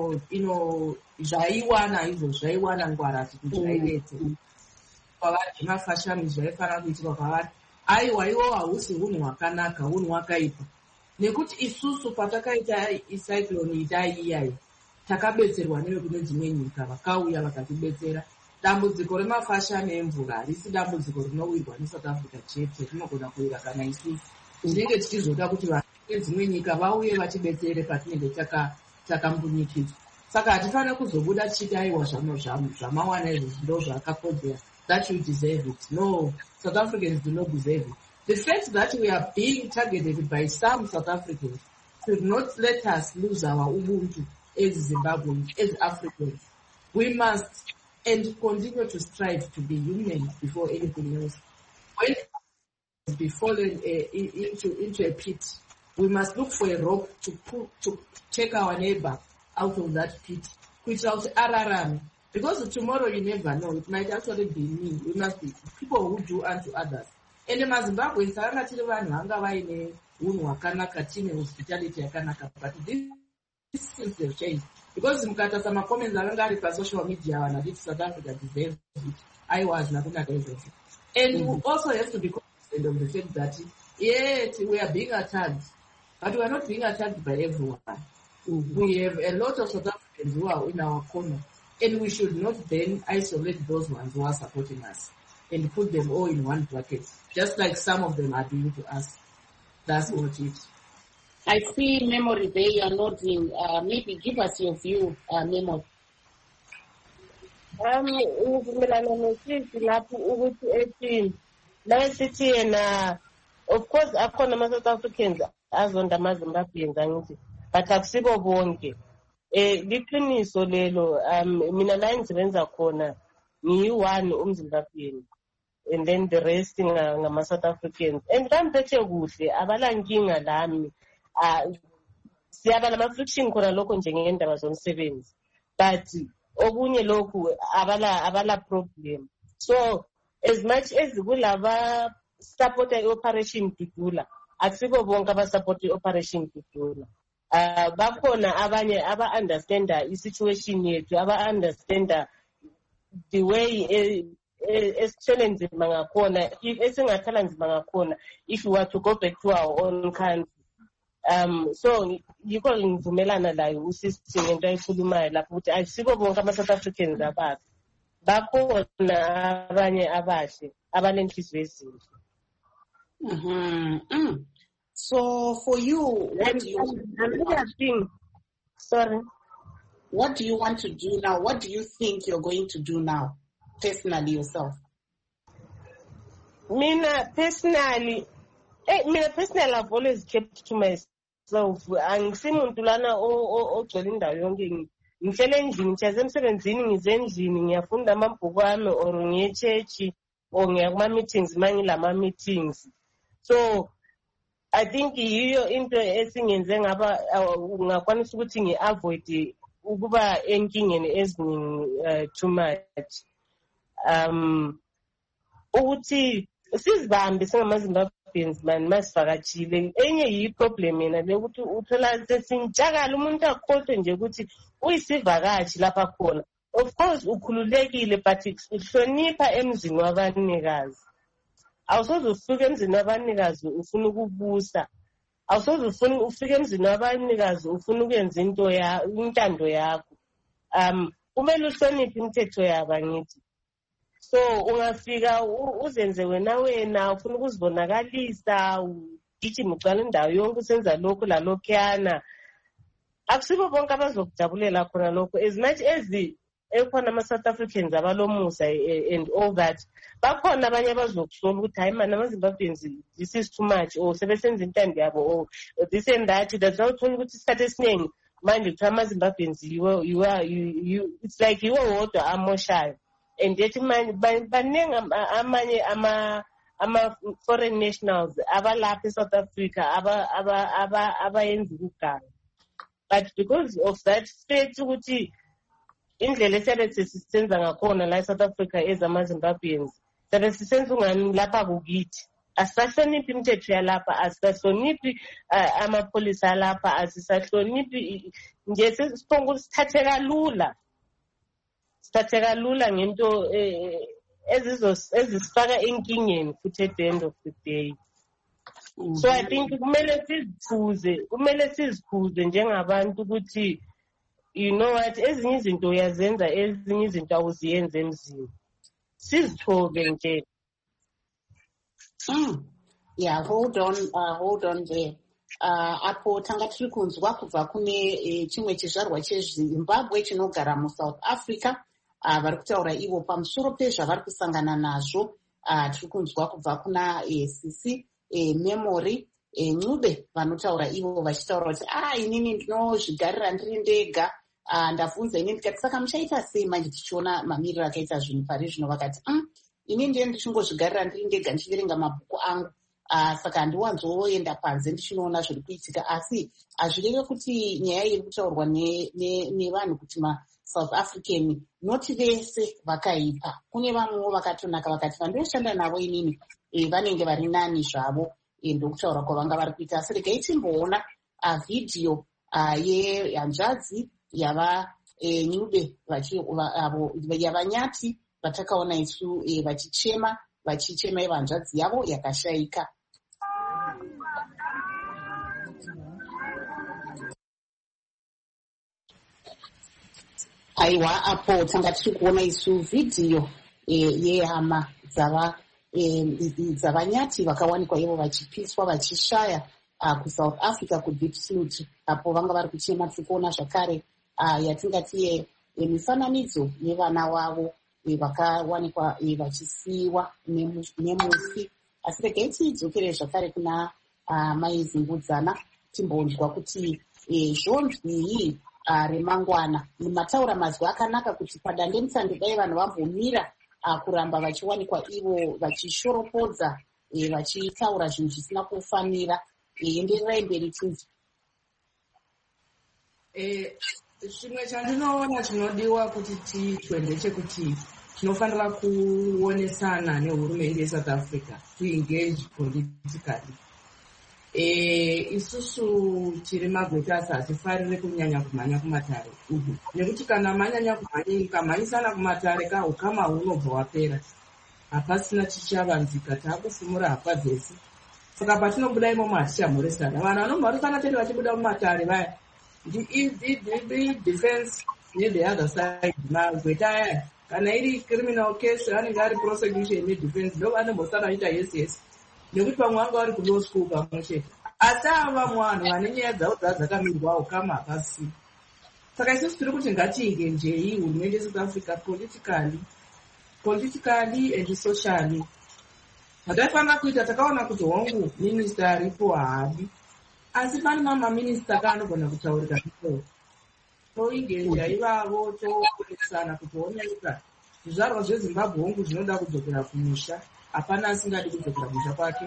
zvaiwana ngwara kuti zvaidetse. Kwavari zvemafashami zvaifanira kuitirwa kwavari. Aiwa iwo hausi hunhu hwakanaka, hunhu hwakaipa. Nekuti isusu patakaita icyclone iyayi takabetserwa nevekune dzimwe nyika vakauya vakatibetsera. Dambudziko remafashami emvura harisi dambudziko rinowirwa neSouth Africa chete, rinogona kuwira kana isusu. Tinenge tichizoda kuti vanhu vedzimwe nyika vauye vatibetsere patinenge takambunyikidzwa. Saka hatifanira kuzobuda tichitaiwa zvamawana izvi ndo zvakakodzera. That you deserve it. No, South Africans do not deserve it. The fact that we are being targeted by some South Africans should not let us lose our Ubuntu as Zimbabweans, as Africans. We must and continue to strive to be human before anything else. When we fall into a pit, we must look for a rope to take our neighbor out of that pit, which is Araram. Because tomorrow you never know, it might actually be me. We must be people who do unto others. And the Zimbabweans are not even hanga vaine unhu hwakanaka tine hospitality yakanaka, but this seems to have changed. Because mukatasa macomments akanga ari pasocial media vanati South Africa deserves it. I was nakunaka izvozvo. And we also have to be cognizant of the fact that yet we are being attacked, but we are not being attacked by everyone. We have a lot of South Africans who are in our corner. And we should not then isolate those ones who are supporting us and put them all in one bucket, just like some of them are doing to us. That's what it is. I see Memory there, you are nodding. Maybe give us your view, Memory. Of course, akhona South Africans azonda amaZimbabweans angithi, but akusibo bonke. Liqiniso lelo, mina la engisebenza khona ngiyi-one umZimbabwean, and then the rest ngama-South Africans. And bamphethe kuhle, abalankinga lami. Siyaba lama-friction khona lokho njengendaba zomsebenzi, but okunye lokhu abala problem. So as much as kulaba support i-Operation Dudula, akusibo bonke abasupport i-Operation Dudula. Bakhona abanye aba-understanda i-situation yethu, aba-understanda the way esithele nzima ngakhona, esingathala nzima ngakhona if we were to go back to our own country. So yikho ngivumelana layo usisi ngento ayikhulumayo lapho ukuthi ayisibo bonke ama-South Africans ababi, bakhona abanye abahle abanenhliziyo ezinhle. So for you, what do you want to do now? What do you think you're going to do now, personally yourself? Mina personally, I've always kept to myself. Angisimuntu lana ogcwele indawo yonke. Ngihlele endlini, ngichaze emsebenzini, ngize endlini, ngiyafunda amabhuku ami, or ngiye echechi, or ngiya kuma-meetings, mangilama-meetings. So I think yiyo into esingenze ngaba ungakwanisa ukuthi ngi-avoid ukuba enkingeni eziningi too much. Ukuthi sizibambe singamaZimbabweans man masivakatshile. Enye yi-problem yena le ukuthi uthola sesintshakala umuntu akhohlwe nje ukuthi uyisivakatshi lapha khona. Of course ukhululekile but uhlonipha emzini wabanikazi. Awusoze ufike emzini wabanikazi ufuna ukubusa. Awusoze ufike emzini wabanikazi ufuna ukwenza intando yakho. Kumele uhloniphe imithetho yabo ngithi. So ungafika uzenze wena ufuna ukuzibonakalisa ugijima ugcwala indawo yonke usenza lokhu lalokhuyana. Akusibo bonke abazokujabulela khona lokho. As much as ekhona ama-South Africans abalomusa and all that, bakhona abanye abazokusola ukuthi hayi mani amaZimbabweans this is too much or sebesenza intando yabo or this and that. That's why uthola ukuthi isikhathi esiningi manje kuthiwa amaZimbabweans it's like yiwo wodwa amoshayo. And yet baningi amanye ama-foreign nationals abalapha eSouth Africa abayenza ukuganga. But because of that fact ukuthi indlela esiyabe sesisenza ngakhona la eSouth Africa ezamaZimbabweans sabe sisenza ungani lapha kukithi. Asisahloniphi imithetho yalapha, asisahloniphi amapholisa alapha, asisahloniphi nje sesiphonga sithatheka lula. Sithatheka lula ngento ezisifaka enkingeni futhi at the end of the day. So I think kumele siziphuze njengabantu ukuthi you know what, ezinye izinto uyazenza, ezinye izinto awuziyenza emzini. Sizithobe nje. Yeah, hold on there. Apo tanga tiri kunzwa kubva kune chimwe chizvarwa cheZimbabwe chinogara muSouth Africa. Vari kutaura ivo pamusoro pezvavari kusangana nazvo. Tiri kunzwa kubva kuna Sisi Memory Ncube vanotaura ivo vachitaura kuti inini ndinozvigarira ndiri ndega. Ndabvunza ini ndikati saka muchaita sei manje tichiona mamiriro akaita zvinhu pari zvino. Vakati ini ndiye ndichingozvigarira ndiri ndega ndichiverenga mabhuku angu. Saka handiwanzoenda panze ndichinoona zviri kuitika. Asi hazvireve kuti nyaya iri kutaurwa nevanhu kuti South African noti vese vakaipa. Kune vamwewo vakatonaka vakati vandinoshanda navo inini vanenge vari nani zvavo ndokutaura kwavanga vari kuita. Asi regai timboona vhidhiyo yehanzvadzi yava Ncube yavanyati vatakaona isu vachichema hanzvadzi yavo yakashaika. Aiwa, apo tanga tiri kuona isu vhidhiyo yehama dzavanyati vakawanikwa ivo vachipiswa vachishaya kuSouth Africa kuDiepsloot. Apo vanga vari kuchema. Tiri kuona zvakare yatingati mifananidzo yevana wavo vakawanikwa vachisiyiwa nemusi. Asi regai tidzokere zvakare kuna mai Zimbudzana timbonzwa kuti zvonzwi remangwana mataura mazwi akanaka kuti padandemutande dai vanhu vambomira kuramba vachiwanikwa ivo vachishoropodza vachitaura zvinhu zvisina kufanira. Enderirai mberi tinzwa. Chimwe chandinoona chinodiwa kuti tiitwe ndechekuti tinofanira kuonesana nehurumende yeSouth Africa to engage politically. Isusu tiri magwetasa hatifariri kunyanya kumhanya kumatare. Nekuti kana kamhanyisana kumatare kahukama hunobva wapera. Hapasina chichavanzika, taakufumura hapa dzese. Saka patinobuda imomo hatichamhoresana. Vanhu vanomhoresana tiri vachibuda mumatare vaya. The defense the other side magweta aya kana iri criminal case anenge ari prosecution nedefense ndo vanombosara vaita yes nekuti pamwe vanga vari kulow school pamwe chete. Asi ava vanhu vane nyaya dzavo dzakamirwawo kama hapasi. Saka isusu tiri kuti ngatiinge njei hurumende yeSouth Africa politically and socially. Hataifanira kuita takaona kuti hongu minister aripo haadi. Asi pane mamaminista kaanogona kutaurika ipo. Toinge njai vavo toonesana kutooneka zvizvarwa zveZimbabwe hongu zvinoda kudzokera kumusha. Hapana asingadi kudzokera kumusha kwake.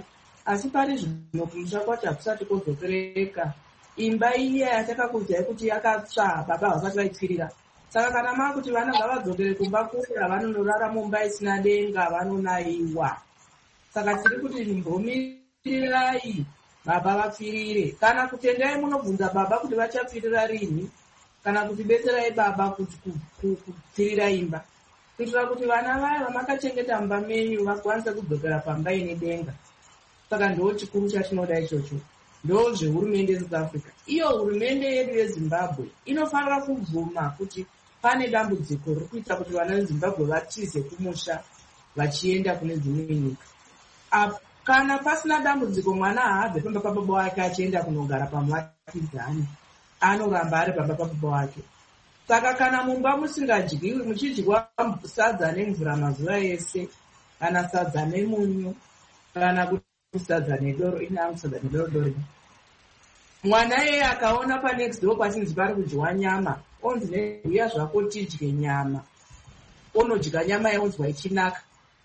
asi pari zvino kumusha kwacho hakusati kodzokereka. Imba iya yatakakudzai kuti yakatsva baba havasati vaipfirira. Saka kana makuti vana ngavadzokere kumba kure vanonorara mumba isina denga vanonaiwa. Saka tiri kuti mbomirirai baba vapfirire. Kana kutendai munobvunza baba kuti vachapfirira rini, kana kuti betserai baba kuti kupfirira imba, kuitira kuti vana vaya vamakachengeta mumba menyu vakwanise kudzokera pamba ine denga. Saka ndo chikuru chatinoda ichocho. Ndo zvehurumende yeSouth Africa. Iyo hurumende yedu yeZimbabwe inofanira kubvuma kuti pane dambudziko riri kuita kuti vana veZimbabwe vatize kumusha vachienda kune dzimwe nyika. Kana pasina dambudziko mwana haabve pamba pababa wake achienda kunogara pamuvakidzani, anoramba ari pamba pababa wake. Saka kana mumba musingadyiwi, muchidyiwa sadza nemvura mazuva ese, kana sadza nemunyu, kana kuti sadza nedoro, sadza nedorodori, mwana yeye akaona panext door kwachinzi pari kudyiwa nyama, onzi neuya zvako tidye nyama, onodya nyama yaonzwa ichinaka,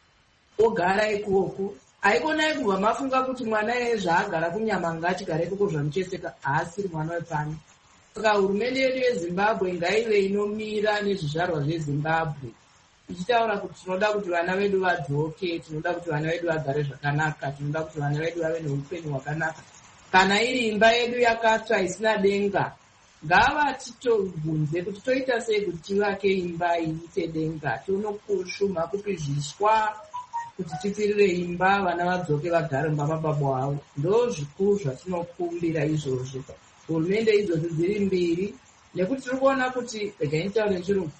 ogara ikoko. Haikonai kubva mafunga kuti mwana yeye zvaagara kunyama ngatigare ikoko zvamucheseka, haasiri mwana wepano. Saka hurumende yedu yeZimbabwe ngaive inomira nezvizvarwa zveZimbabwe, ichitaura kuti tinoda kuti vana vedu vadzoke, tinoda kuti vana vedu vagare zvakanaka, tinoda kuti vana vedu vave neupenyu hwakanaka. Kana iri imba yedu yakatsva isina denga, ngavatitobvunze kuti toita sei kuti tivake imba iite denga, tonokushuma kupi zviswa kuti tipfirire imba vana vadzoke vagare mumba mababa avo. Ndo zvikuru zvatinokumbira izvozvo. Hurumende idzodzi dziri mbiri, nekuti tiri kuona kuti regainitaure chirungu,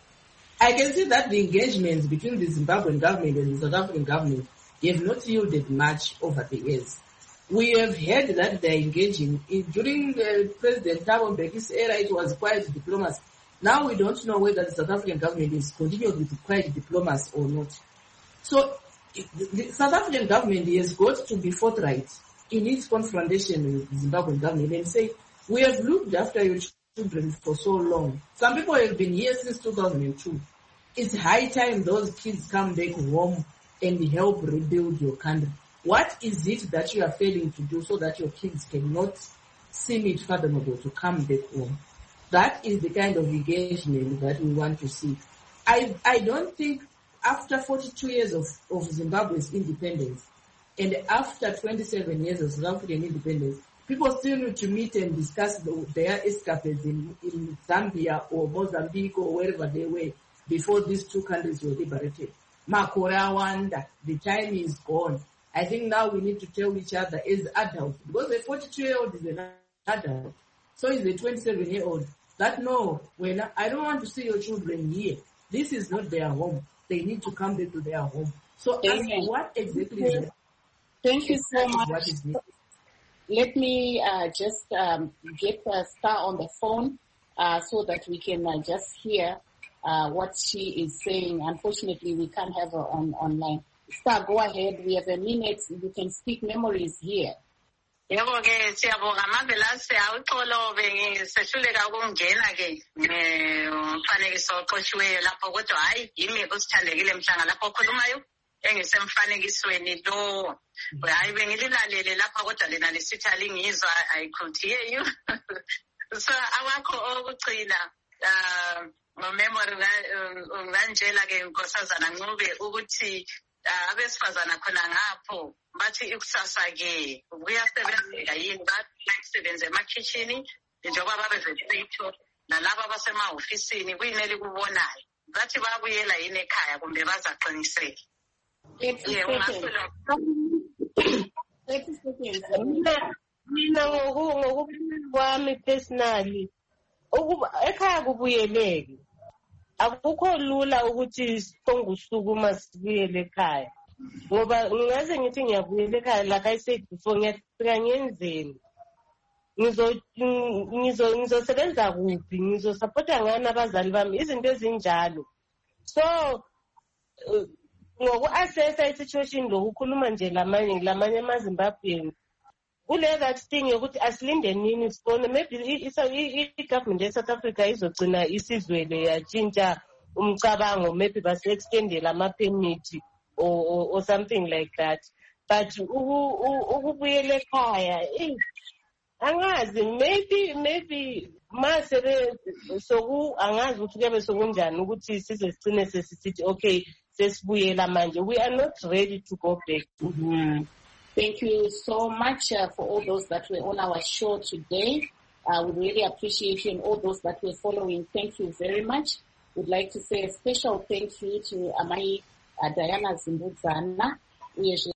I can see that the engagements between the Zimbabwean government and the South African government have not yielded much over the years. We have heard that they are engaging. During President Thabo Mbeki's era, it was quiet diplomacy. Now we don't know whether the South African government is continuing with quiet diplomacy or not. So the South African government has got to be forthright in its confrontation with the Zimbabwean government and say, we have looked after your children for so long. Some people have been here since 2002. It's high time those kids come back home and help rebuild your country. What is it that you are failing to do so that your kids cannot seem it fathomable to come back home? That is the kind of engagement that we want to see. I don't think after 42 years of Zimbabwe's independence and after 27 years of South African independence, people still need to meet and discuss their escapades in Zambia or Mozambique or wherever they were before these two countries were liberated. Makore awanda, the time is gone. I think now we need to tell each other as adults, because a 42-year-old is an adult, so is a 27-year-old, that no, I don't want to see your children here. This is not their home. They need to come back to their home. So ask what exactly is it? Thank you so much. Let me just get Star on the phone so that we can just hear what she is saying. Unfortunately, we can't have her online. Star, go ahead. We have a minute. You can speak memories here. Yebo ke siyabonga mabelase awuxolo bengisehluleka ukungena ke umfanekiso oqoshiweyo lapho kodwa hayi yimi osithandekile mhlanga lapho okhulumayo engisemfanekisweni lo hayi bengililalele lapha kodwa lena lisithi alingizwa I could hear you so awakho okucina memory nganjela ke nkosazana Ncube ukuthi abesifazana khona ngapho bathi ikusasa ke kuyasebenzeka yini basebenza emakitchen njengoba babezethu nalabo abasemahofisini kuyineli kubonayo bathi babuyela yini ekhaya kumbe bazaqiniseka mina ngokwami personally ukuba ekhaya kubuyeleke akukho lula ukuthi songusuku masibuyele ekhaya ngoba ngingaze ngithi ngiyabuyela ekhaya like I said before ngiyafika ngenzeni ngizosebenza kuphi ngizosupporta ngani abazali bami izinto ezinjalo so ngoku-assessa i-situation lokukhuluma nje lamanye amaZimbabweans kule that thing yokuthi asilinde nini sibone maybe i-government ye-South Africa izogcina isizwele yatshintsha umcabango maybe base-extendela ama-permit or something like that but ukubuyela ekhaya angazi maybe masere angazi ukuthi kuyabe sokunjani ukuthi size sigcine sesithi okay sesibuyela manje. We are not ready to go back. Thank you so much for all those that were on our show today. We really appreciate you, and all those that were following, thank you very much. We'd like to say a special thank you to Amai Diana Zimbudzana, who is